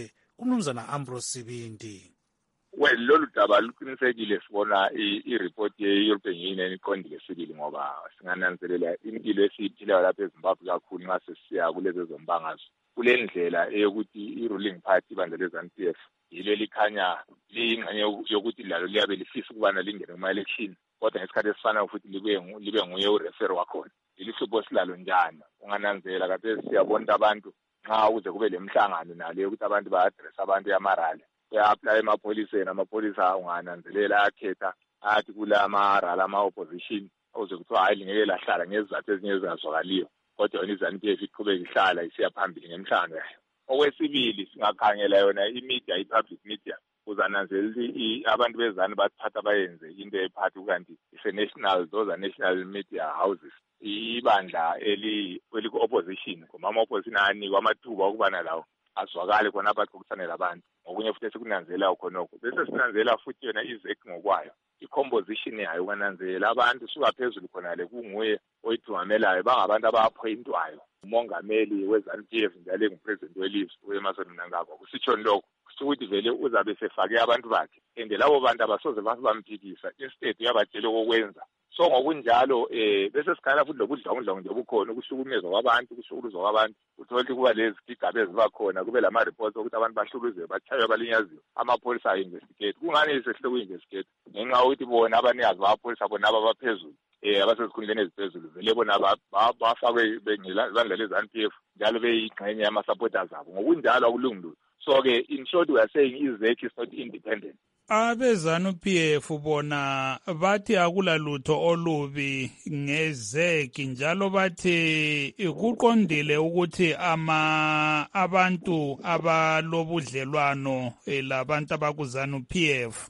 umnumzana Ambrose Sibindi. Well, lolu daba luqinisekile sibona i-report ye-European Union iqondile sibili ngoba singananzelela impilo esiyiphilayo lapha eZimbabwe kakhulu nxa sesiya kulezi zombangazwe. Kule ndlela eyokuthi i-ruling party ibandla le-ZANU-PF yilo likhanya liyingxenye yokuthi lalo liyabe lifisa ukubana lingene kuma-election, kodwa ngesikhathi esifanayo futhi libe nguye ureferi wakhona. Lihlupho silalo njani? Ungananzela kade siyabona abantu nxa kuze kube lemhlangano nale yokuthi abantu ba-address abantu yamarali. Uya-apply emapholiseni, amapholisa ungananzelela akhetha athi kula amarali ama-opposition ukuze kuthiwa hayi lingeke lahlala ngezizathu ezinye ezingazwakaliyo, kodwa yona i-ZANU-PF iqhubeka ihlala isiya phambili ngemhlangano yayo. Okwesibili, singakhangela yona i-media, i-public media, uzananzelela abantu bezanu bathatha bayenze into ephathi kanti those are national media houses. Ibandla eliku-opposition, ngoba ama-opposition ayanikwa amathuba okubana lawo azwakale khona abaxoxisane labantu. Ngokunye futhi esikunanzela khonokho bese sinanzela futhi yona izek ngokwayo i-composition yayo, ukananzela abantu suka phezulu khonale kunguye oyithungamelayo, bangabantu abaphoyintwayo. Umongameli we-ZANU-PF njalo engupresident welizwe uEmmerson Mnangagwa. Kusitsho lokho kusho ukuthi vele uzabe sefake abantu bakhe, and labo bantu abasoze bamphikisa, instead uyabatshela okwenza. So ngokunjalo bese sikhala futhi lokudlawudlawu nje obukhona ukuhlukumezwa kwabantu, ukuhlukuluzwa kwabantu. Uthola kuba lezi zigaba eziba khona, kube lama reports ukuthi abantu bahlukuluzwe, bachaywe, balinyaziwe, amapholisa a-investigate. Kungani sehle ku-investigate? Ngenxa yokuthi bona abanikazi bamapholisa bona abaphezulu abasezikhundleni eziphezulu vele bona bafakwe bandla le-ZANU-PF njalo beyingxenye yama-supporters abo. Ngokunjalo akulungi lutho. So-ke in short we are saying izek is not independent. Abe-ZANU-PF bona bathi akula lutho olubi ngezeki, njalo bathi kuqondile ukuthi abantu abalobudlelwano labantu abaku-ZANU-PF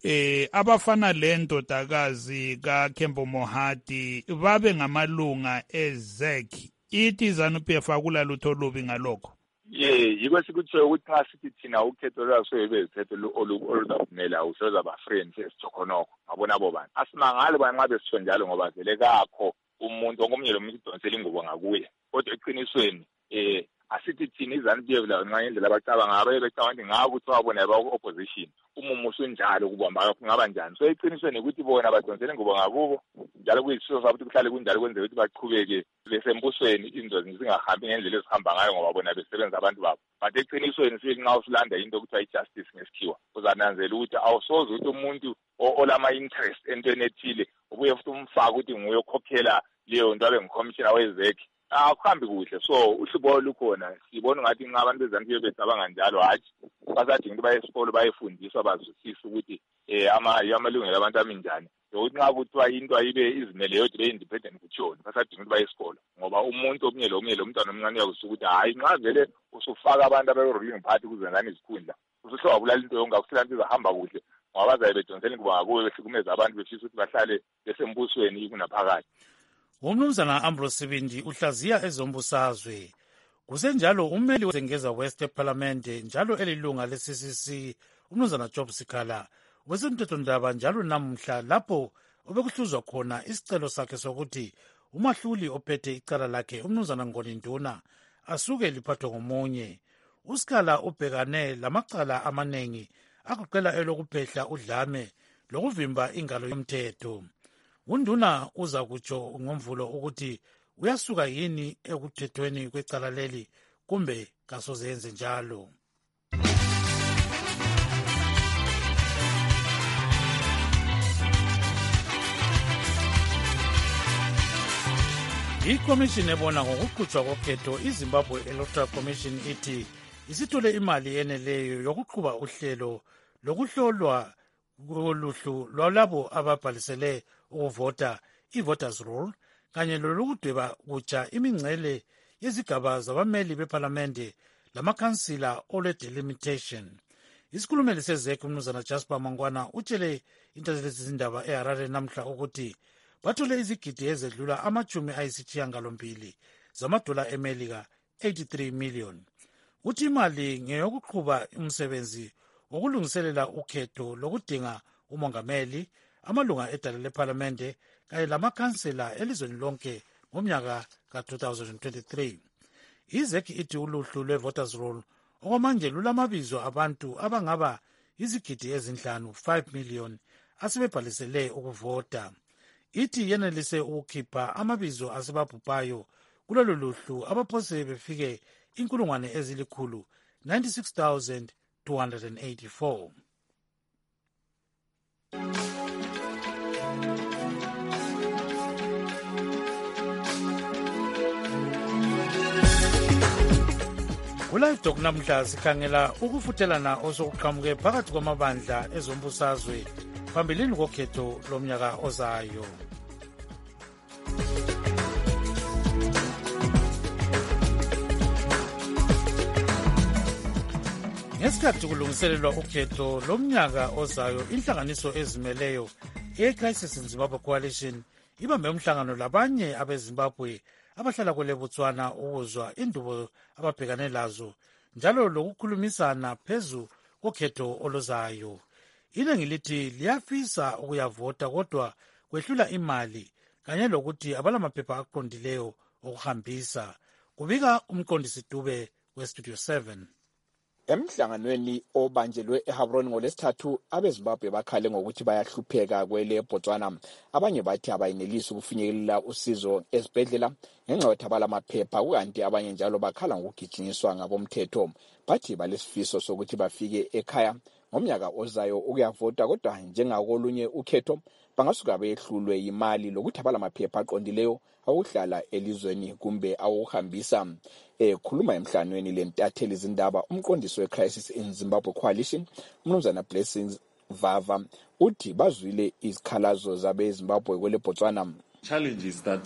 abafana le ndodakazi kaKhembo Mohadi babe ngamalunga ezeki. Ithi ZANU-PF akula lutho olubi ngalokho. Yiko sikutsho ukuthi nxa sithi thina ukhetho lwaso ebezithethe oluzavumela uhlelo zaba-friends esithokhonokho ngabona abo bantu asimangali banxa besitsho njalo ngoba vele kakho umuntu onkomnye lo muntu idonsela ingubo ngakuye, kodwa eqinisweni asithi thina i-ZANU-PF layo nxa ngendlela abacabanga ngabe becabanga ukuthi ngakuthiwa bona ba-opposition umumo usunjalo kubamba kungaba njani. So eqinisweni ukuthi bona badonsela ingubo ngakubo njalo kuyisisizo sabo ukuthi kuhlale kunjalo kwenzela ukuthi baqhubeke besembusweni inzozi zingahambi ngendlela ezihamba ngayo ngoba bona besebenza abantu babo. But eqinisweni sithi nxa usilanda into okuthiwa i-justice ngesikhiwa uzananzela ukuthi awusoze ukuthi umuntu olama-interest entweni ethile ubuye futhi umfake ukuthi nguye okhokhela leyo nto abe ngumcommissioner wezekhi. Akuhambi kuhle. So uhlupho olukhona sibona ngathi nxa abantu bezantu becabanga njalo hatshi basadinga ukuthi baye esikolo bayefundiswa bazwisise ukuthi amalungelo abantu aminjani, yokuthi nxa kuthiwa into ayibe izimele yodwa be-independent kutshoni basadinga ukuthi baye esikolo ngoba umuntu omunye lo mntwana omncane uyakusuka ukuthi hayi nxa vele usufaka abantu abe-ruling party kuze ngani izikhundla usuhle wabulala into yonke akusela nto izahamba kuhle ngoba bazabe bedonsela ingubo ngakuwe behlukumeza abantu befisa ukuthi bahlale besembusweni kunaphakade. Umnumzana Ambrose Sibindi uhlaziya ezombusazwe. Kusenjalo ummeli wezengeza West eParliament njalo elilunga le-CCC umnumzana Job Sikhala wesemthethondaba njalo namhla lapho obekuhluzwa khona isicelo sakhe sokuthi umahluli ophethe icala lakhe umnumzana Ngoni Nduna asuke liphathwe ngomunye. USikhala ubhekane lamacala amaningi agoqela elokuphehla udlame lokuvimba ingalo yomthetho. UNduna uza kutsho ngomvulo ukuthi uyasuka yini ekuthethweni kwecala leli kumbe kasoze yenze njalo. Ikomishini ebona ngokuqhutshwa kokhetho iZimbabwe Electoral Commission ithi isithole imali eneleyo yokuqhuba uhlelo lokuhlolwa koluhlu lwalabo ababhalisele ukuvota i-voters roll kanye lolukudweba kutsha imingcele yezigaba zabameli bephalamende lamakhansila olwe-delimitation. Isikhulumeli sezek umnumzana Jasper Mangwana utshele intatheli-zindaba eHarare namhla ukuthi bathole izigidi ezedlula $80 zamadola eMelika 83 million. Uthi imali ngeyokuqhuba umsebenzi wokulungiselela ukhetho lokudinga umongameli, amalunga edala lephalamende kanye lamakhansela elizweni lonke ngomnyaka ka-2023. IZEC ithi uluhlu lwe-voters roll okwamanje lulamabizo abantu abangaba izigidi ezinhlanu 5 million asebebhalisele ukuvota. Ithi yenelise ukukhipha amabizo asebabhubhayo kulolu luhlu abaphose befike 196,284. Kulive Talk namhla sikhangela ukufuthelana osokuqhamuke phakathi kwamabandla ezombusazwe phambilini kokhetho lomnyaka ozayo. Ngesikhathi kulungiselelwa ukhetho lomnyaka ozayo, inhlanganiso ezimeleyo ye-Crisis in Zimbabwe Coalition ibambe umhlangano labanye abeZimbabwe abahlala kwele Botswana ukuzwa indubo ababhekane lazo njalo lokukhulumisana phezu kokhetho oluzayo. Iningi lithi liyafisa ukuyavota kodwa kwehlula imali kanye lokuthi abalamaphepha aqondileyo okuhambisa. Kubika umqondisi Dube weStudio 7. Emhlanganweni obanjelwe eHabron ngolesithathu, abeZimbabwe bakhale ngokuthi bayahlupheka kwele Botswana. Abanye bathi abayinelisi ukufinyelela usizo ezibhedlela ngenxa yokuthi abalamaphepha, kukanti abanye njalo bakhala ngokugijinyiswa ngabomthetho. Bathi balesifiso sokuthi bafike ekhaya ngomnyaka ozayo ukuyavota, kodwa njengakolunye ukhetho bangasuka behlulwe imali lokuthi abalamaphepha aqondileyo awuhlala elizweni kumbe awuhambisa. Khuluma emhlanganweni lentatheli izindaba umqondisi we-Crisis in Zimbabwe Coalition uMnumzana Blessings Vava uthi bazwile izikhalazo zabeZimbabwe kwele Botswana. Challenge is that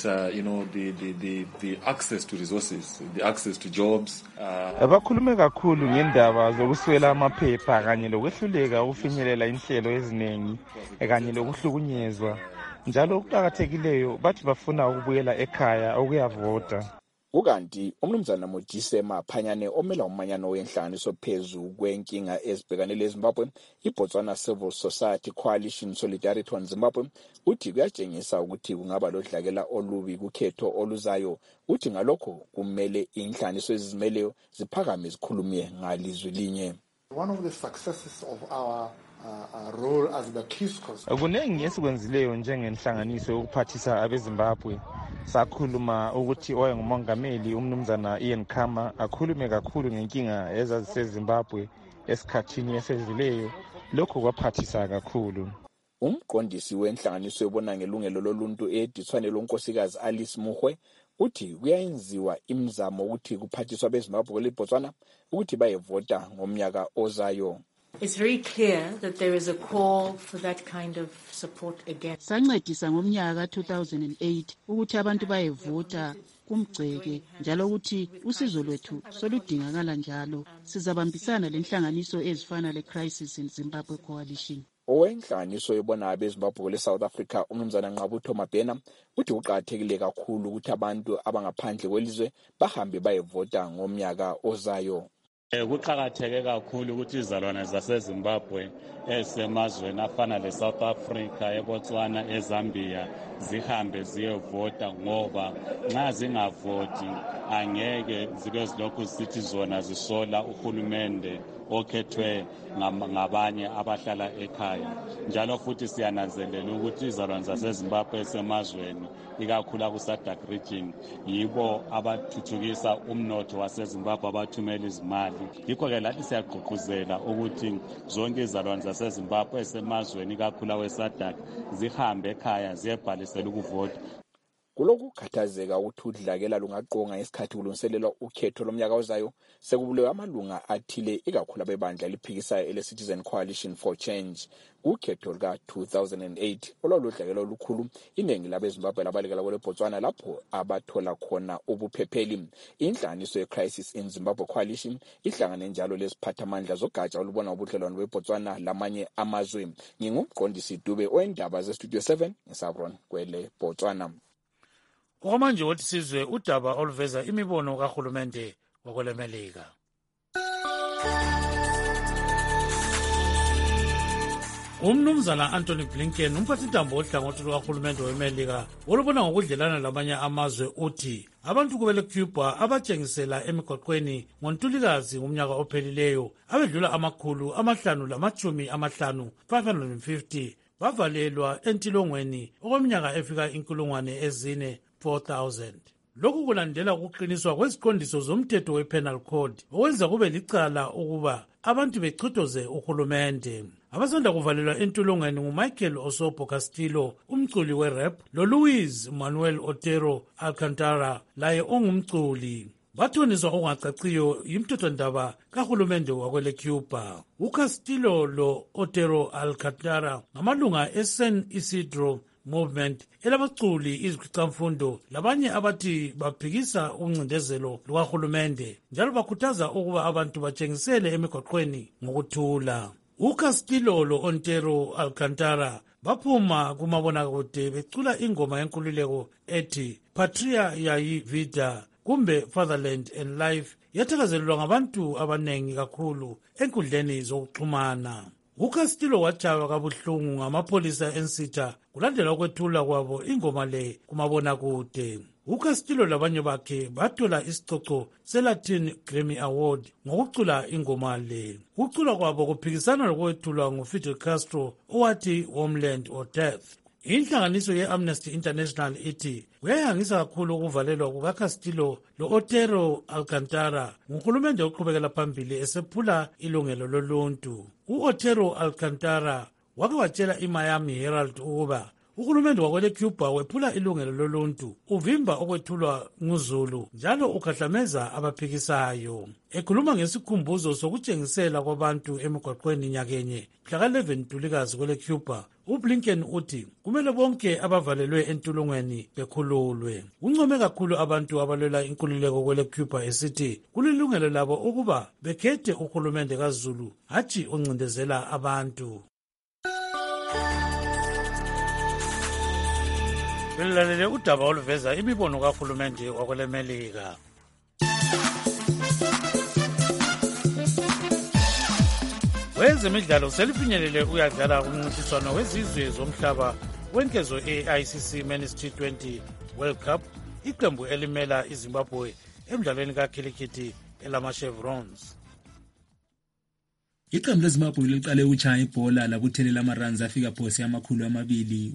the access to resources, the access to jobs. Bakhulume kakhulu ngendaba zokuswela amaphepha kanye lokwehluleka ukufinyelela inhlelo eziningi kanye lokuhlukunyezwa. Njalo okuqhakathekileyo bathi bafuna ukubuyela ekhaya ukuyavota. Ukanti uMnumzana Modise Maphanyane omela umanyano wenhlanganiso phezu kwenkinga ezibhekane leZimbabwe, iBotswana Civil Society Coalition Solidarity on Zimbabwe, uthi kuyatshengisa ukuthi kungaba lodlakela olubi kukhetho oluzayo. Uthi ngalokho kumele inhlanganiso ezizimeleyo ziphakame zikhulume ngalizwi linye. One of the successes of our role as the Peace Corps. Kunengi esikwenzileyo njengenhlanganiso yokuphathisa abeZimbabwe. Sakhuluma ukuthi oyengumongameli uMnumzana Ian Khama akhulume kakhulu ngenkinga ezaziseZimbabwe esikhathini esedluleyo. Lokho kwaphathisa kakhulu. Umqondisi wenhlanganiso ebona ngelungelo loluntu edithwane lonkosikazi Alice Muhwe uthi kuyayenziwa imizamo ukuthi kuphathiswa abeZimbabwe kwele Botswana ukuthi bayevota ngomnyaka ozayo. It's very clear that there is a call for that kind of support again. Sancedisa ngomnyaka 2008 ukuthi abantu bayevota kumgceke njalo ukuthi usizo lwethu soludingakala njalo. Sizabambisana lenhlanganiso ezifana leCrisis in Zimbabwe Coalition. Owenhlanganiso ebona abeZimbabwe kwele South Africa uMnumzana Nqabutho Mabhena uthi uqhakathekile kakhulu ukuthi abantu abangaphandle kwelizwe bahambe bayevota ngomnyaka ozayo. Kuqhakatheke kakhulu ukuthi izalwane zaseZimbabwe esemazweni afana leSouth Africa, eBotswana, eZambia zihambe ziyevota ngoba nxa zingavoti angeke zibe zilokhu zithi zona zisola uhulumende okhethwe ngabanye abahlala ekhaya. Njalo futhi siyananzelela ukuthi izalwane zaseZimbabwe esemazweni ikakhulu kuSADC region yibo abathuthukisa umnotho waseZimbabwe, abathumela izimali. Yikho-ke lathi siyagqugquzela ukuthi zonke izalwane zaseZimbabwe esemazweni ikakhulu aweSADC zihambe ekhaya ziyebhalisela ukuvota. Kulokukhathazeka ukuthi udlakela lungaqonga isikhathi kulungiselelwa ukhetho lomnyaka ozayo, sekubulewe amalunga athile ikakhulu abebandla liphikisayo ele-Citizen Coalition for Change. Kukhetho luka-2008 olwaludlakela olukhulu, iningi labeZimbabwe labalekela kwele Botswana lapho abathola khona ubuphepheli. Inhlanganiso ye-Crisis in Zimbabwe Coalition ihlangane njalo leziphathamandla zogatsha olubona ubudlelwano beBotswana lamanye amazwe. Ngingumqondisi Dube oendaba zeStudio 7 eSavron kwele Botswana. Okwamanje wothi sizwe udaba oluveza imibono kahulumende wakwelemelika. Umnumzana Anthony Blinken, umphathintambo ohlangothi lukahulumende weMelika olubona ngokudlelana lamanye amazwe uthi abantu kubele Cuba abatshengisela emigwaqweni ngoNtulikazi ngomnyaka ophelileyo abedlula 550 bavalelwa entilongweni okweminyaka efika 4,000. Lokhu kulandela ukuqiniswa kweziqondiso zomthetho we-Penal Code okwenza kube licala ukuba abantu bechithoze uhulumende. Abasanda kuvalelwa entolongweni nguMichael Osopo Castillo, umculi we-rap, loLuis Manuel Otero Alcantara, laye ongumculi. Bathoniswa okungacaciyo yimthethwandaba kahulumende wakwele Cuba. UCastillo lo Otero Alcantara ngamalunga eSan Isidro Movement elabaculi izikhwicamfundo labanye abathi baphikisa uncindezelo lukahulumende njalo bakhuthaza ukuba abantu batshengisele emigwaqweni ngokuthula. UCastillo lo Otero Alcantara baphuma kumabonakude becula ingoma yenkululeko ethi Patria y Vida kumbe Fatherland and Life, yathakazelelwa ngabantu abanengi kakhulu enkundleni zokuxhumana. UCastillo watshaywa kabuhlungu ngamapolisa ensitha kulandela ukwethula kwabo ingoma le kumabonakude. UCastillo labanye bakhe bathola isicoco seLatin Grammy Award ngokucula ingoma le. Ukucula kwabo kuphikisana lokwethulwa nguFidel Castro owathi Homeland or Death. Inhlanganiso ye-Amnesty International ithi kuyayangisa kakhulu ukuvalelwa kukaCastillo lo-Otero Alcantara nguhulumende oqhubekela phambili esephula ilungelo loluntu. U-Otero Alcantara wake watshela iMiami Herald ukuba uhulumende wakwele Cuba wephula ilungelo loluntu, uvimba okwethulwa nguZulu njalo ukhahlameza abaphikisayo. Ekhuluma ngesikhumbuzo sokutshengisela kwabantu emigwaqweni nyakenye mhla 11 Ntulikazi kwele Cuba, uBlinken uthi kumele bonke abavalelwe entolongweni bekhululwe. Uncome kakhulu abantu abalwela inkululeko kwele Cuba esithi kulilungelo labo ukuba bekhethe uhulumende kaZulu hatshi oncindezela abantu. Belalele udaba oluveza imibono kahulumende wakwele Melika. Wezemidlalo selifinyelele uyadlala umncintiswano wezizwe zomhlaba wenkezo e-ICC Men's T20 World Cup, iqembu elimela iZimbabwe emidlalweni kakhilikithi elama-chevrons. Iqembu leZimbabwe liqale ukuchaya ibhola labuthelela amaruns afika phose amakhulu amabili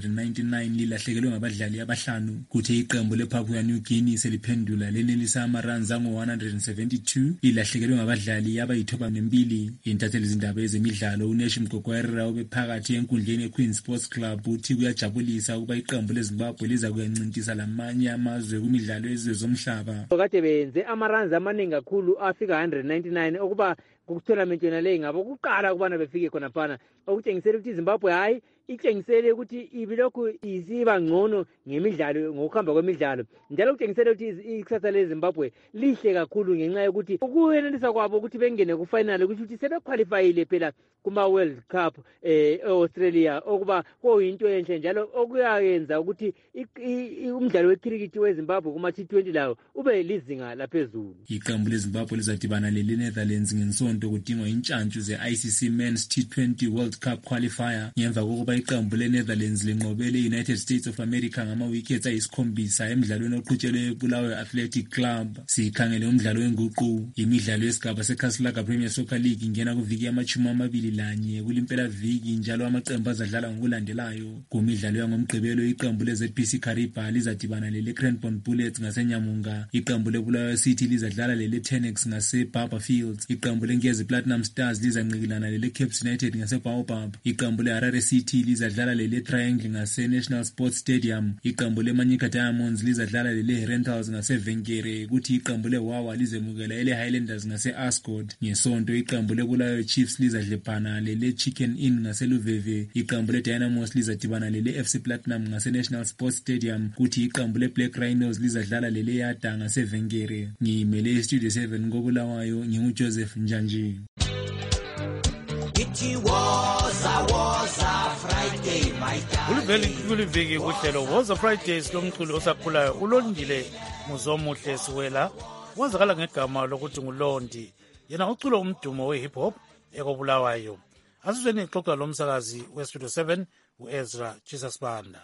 199 lilahlekelwe ngabadlali abahlanu, kuthi iqembu lePapua New Guinea seliphendula lenelisa amaruns angu-172 lilahlekelwe ngabadlali abayithoba nembili. Intatheli zindaba ezemidlalo uNeshi Mgogwerera obephakathi enkundleni yeQueen Sports Club uthi kuyajabulisa ukuba iqembu leZimbabwe liza kuyancintisa lamanye amazwe kumidlalo yezizwe zomhlaba. Kade benze amaruns amaningi kakhulu afika 199 okuba kutournament yona le ngabo kuqala kubana befike khona phana, okutshengisela ukuthi iZimbabwe hayi itshengisele ukuthi ibilokhu isiba ngcono ngemidlalo ngokuhamba kwemidlalo, njalo kutshengisela ukuthi ikusasa leZimbabwe lihle kakhulu ngenxa yokuthi ukuyenelisa kwabo ukuthi bengene kufinal ukuthi sebequalifyile phela kuma World Cup eAustralia, okuba kuyinto enhle njalo okuyayenza ukuthi umdlalo wecricket weZimbabwe kuma T20 lawo ube lizinga laphezulu. Iqembu leZimbabwe lizadibana leNetherlands ngensonto kudingwa intshantshu ze-ICC Men's T20 World Cup qualifier ngemva kokuba iqembu leNetherlands lenqobele iUnited States of America ngama-wickets ayisikhombisa emidlalweni oqhutshelwe eBulawayo Athletic Club. Sikhangele umdlalo wenguqu, imidlalo yesigaba seCasablanca Premier Soccer League ingena kuviki yama-21 kulimpela viki, njalo amaqembu azadlala ngokulandelayo. Kumidlalo yangomgqibelo iqembu leZPC Kariba lizadibana lele-Cranbourne Bullets ngaseNyamunga, iqembu leBulawayo City lizadlala lele-Tenex ngase-Barberfields, iqembu leNgezi Platinum Stars lizanqikilana lele-Cape United ngase-Baobab, iqembu le-Harare City lizadlala lele-Triangle ngase-National Sports Stadium, iqembu le-Manyika Diamonds lizadlala lele-Herentals ngase-Venkere, kuthi iqembu le-Wawa lizemukela ele-Highlanders ngase-Ascot. Ngesonto iqembu le-Bulawayo Chiefs lizadlephana lele-Chicken Inn ngase-Luveve, iqembu le-Dynamos lizadibana lele-FC Platinum ngase-National Sports Stadium, kuthi iqembu le-Black Rhinos lizadlala lele-Yada ngase-Venkere. Ngimele iStudio 7 koBulawayo, nginguJoseph Njanji. Kuliviki kuhlelo Woza Fridays lomculo osakhulayo uLondile Muzomuhle Siwela, wazakala ngegama lokuthi nguLondi, yena uculo umdumo we-hip hop ekoBulawayo. asizweni ixoxa lomsakazi westudio 7 u-Ezra Jesus Banda.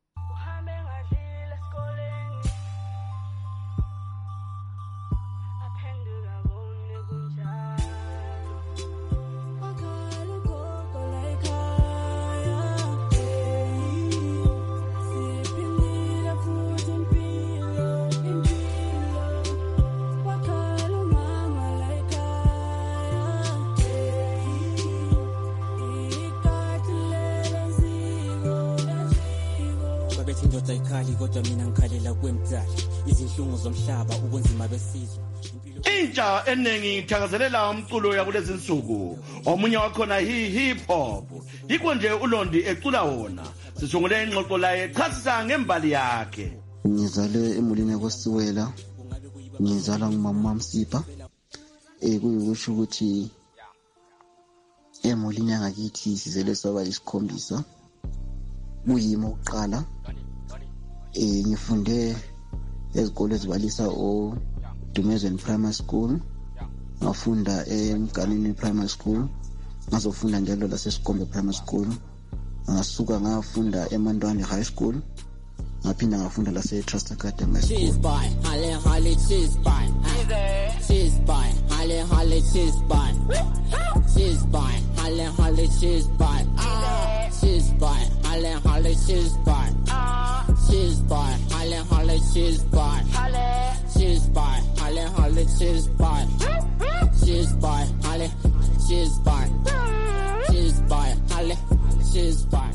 kodwa mina ngikhalela kwemdali izinhlungu zomhlaba ubunzima besizwe. Intsha eningi ithakazelela umculo yakulezi insuku, omunye wakhona hip hop. Yikho nje uLondi ecula wona. Sisungule ingxoxo laye echasisa ngembali yakhe. Ngizalwe emulini yakoSiwela, ngizalwa ngumama Msipha. Kuyikusho ukuthi emulini yangakithi sizele soba isikhombisa. Kuyimo ukuqala. Ngifunde ezikole ezibalisa Dumezweni Primary School, ngafunda eMganini Primary School, ngazofunda njalo laseSikombe Primary School, ngasuka ngafunda eMandwani High School, ngaphinda ngafunda lase-Trust Academy School. Cheese by, hale cheese by, cheese by, hale cheese by, cheese by, hale cheese by, cheese by, hale cheese by, cheese by, hale cheese by, cheese by, hale cheese by, cheese by, hale cheese by, cheese by, hale cheese by.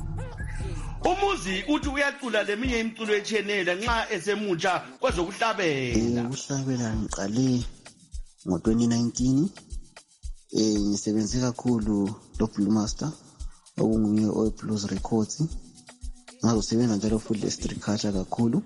Umuzi uthi uyacula leminye imculo etshiyenele nxa esemutsha kwezokuhlabela. Ukuhlabela ngiqale ngo-2019. Ngisebenze kakhulu lo-Blue Master okunguye owe-Blues Records. Ngazosebenza njalo futhi le-street culture kakhulu.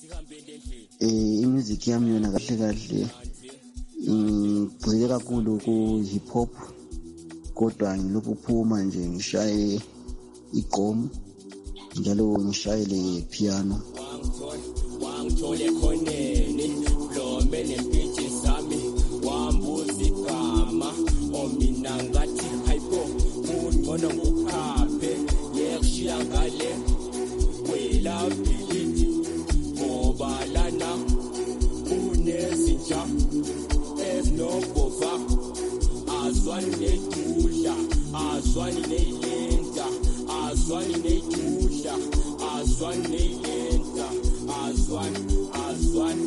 Imusic yami yona kahle ngigxile kakhulu ku-hip hop, kodwa ngilokhu uphuma nje ngishaye igqomu njalo ngishayele piano. Wangithole khoneni lombe nempitshi sami wambuza igama omina ngathi hayibo ngcono ngukhaphe yekushiya ngale kwelabhilidi ngoba lana kunezinja ezinobhova azwani nedudla azwani neyilenda azwani nedudla azwani neyilenda azwani.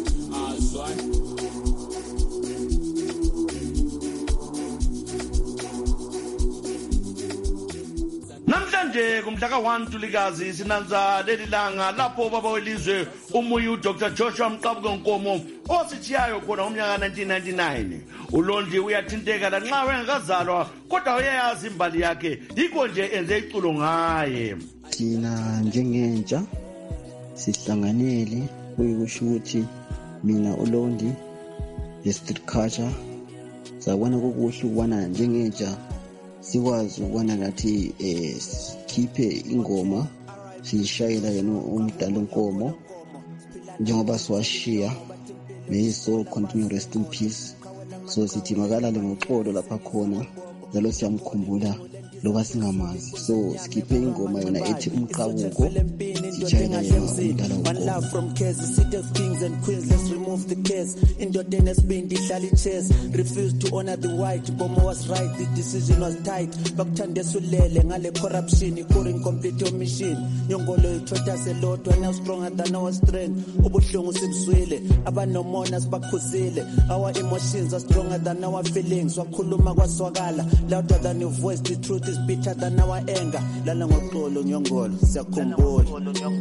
Namhlanje kumhla ka-1 Ntulikazi sinanza leli langa lapho baba welizwe umuyu Dr. Joshua Mqabuko Nkomo ositshiyayo khona umnyaka 1999. uLondi uyathinteka lanxa wengakazalwa kodwa uyayazi imbali yakhe, yikho nje enze iculo ngaye. Thina njengentsha sihlanganele kuyikusho ukuthi mina uLondi le-street culture sabona kukuhle ukubana njengentsha sikwazi ukubona nathi sikhiphe ingoma siyishayela yena umdala Nkomo njengoba siwashiya. May his soul continue rest in peace. So sithi makalale ngoxolo lapha khona njalo siyamkhumbula loba singamazi. So sikhiphe ingoma yona ethi Umqabuko sijayela yena umdala Nkomo. One love from Kez, city of kings and queens, let's remove the case. Indoda enesibindi ihlala ichase, refused to honor the white. Bomo was right, the decision was tight. Bakuthande sulele ngale corruption, ikuring complete your mission. Nyongolo ithotha selodwa, now stronger than our strength. Ubuhlungu sibuswile, abanomona sibakhuzile. Our emotions are stronger than our feelings. Wakhuluma kwaswakala, louder than your voice. The truth is bitter than our anger. Lala ngoxolo Nyongolo, siyakhumbula.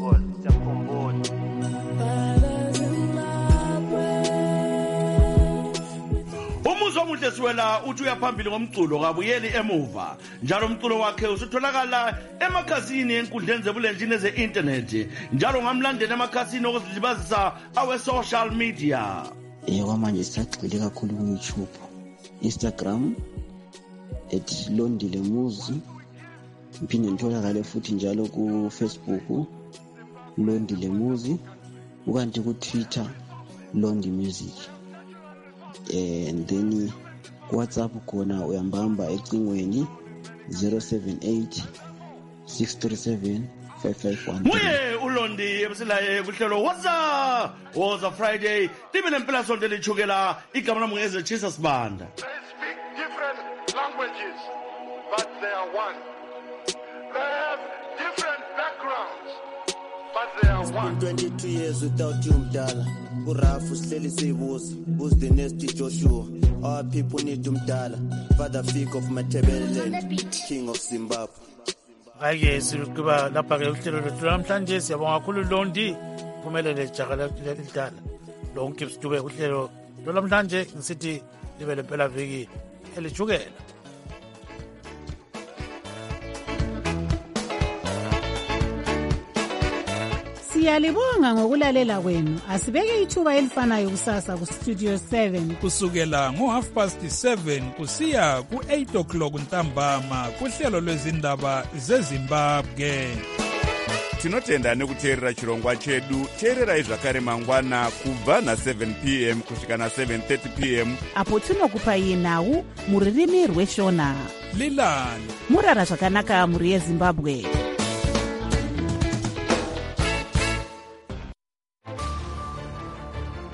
Umuzi omuhle Siwela uthi uyaphambili ngomculo kabuyeli emuva. Njalo umculo wakhe usutholakala emakhasini enkundleni zebulenjini ze-internet, njalo ngamlandela emakhasini okuzilibazisa awe-social media. Kwamanje sisagxile kakhulu ku-YouTube, Instagram @londilemuzi, ngiphinde ngitholakale futhi njalo ku-Facebook Londilemuzi, ukanti ku-Twitter Londi Music. And then WhatsApp khona uyambamba ecingweni 078 637 5513. Muye ulondi ebisilaye kuhlelo Woza Friday libe lempela sonto lichukela igama lami ngeze Jesus Banda. They speak different languages, but they are one. They have different backgrounds, but they are one. It's been 22 years without you, Mdala. Urafu Sleli Seibos, who's the next Joshua? Our people need Mdala, Father Fig of Matebele, King of Zimbabwe. Ake sikuba lapha ke uhlelo lwethu namhlanje siyabonga kakhulu Londi phumelele jakala lidala lonke sidube uhlelo namhlanje ngisithi libe lempela viki elijukela. Siyalibonga ngokulalela kwenu. Asibeke ithuba elifanayo kusasa ku Studio 7 kusukela ngo7:30 kusiya ku8 o'clock ntambama kuhlelo lwezindaba zeZimbabwe. Tinotenda nekuteerera chirongwa chedu. Teererai zvakare mangwana kubva na7 p.m. kusvika na7:30 p.m. apo tinokupai nhau muririmi rweshona. Lilani murara zvakanaka muri yeZimbabwe.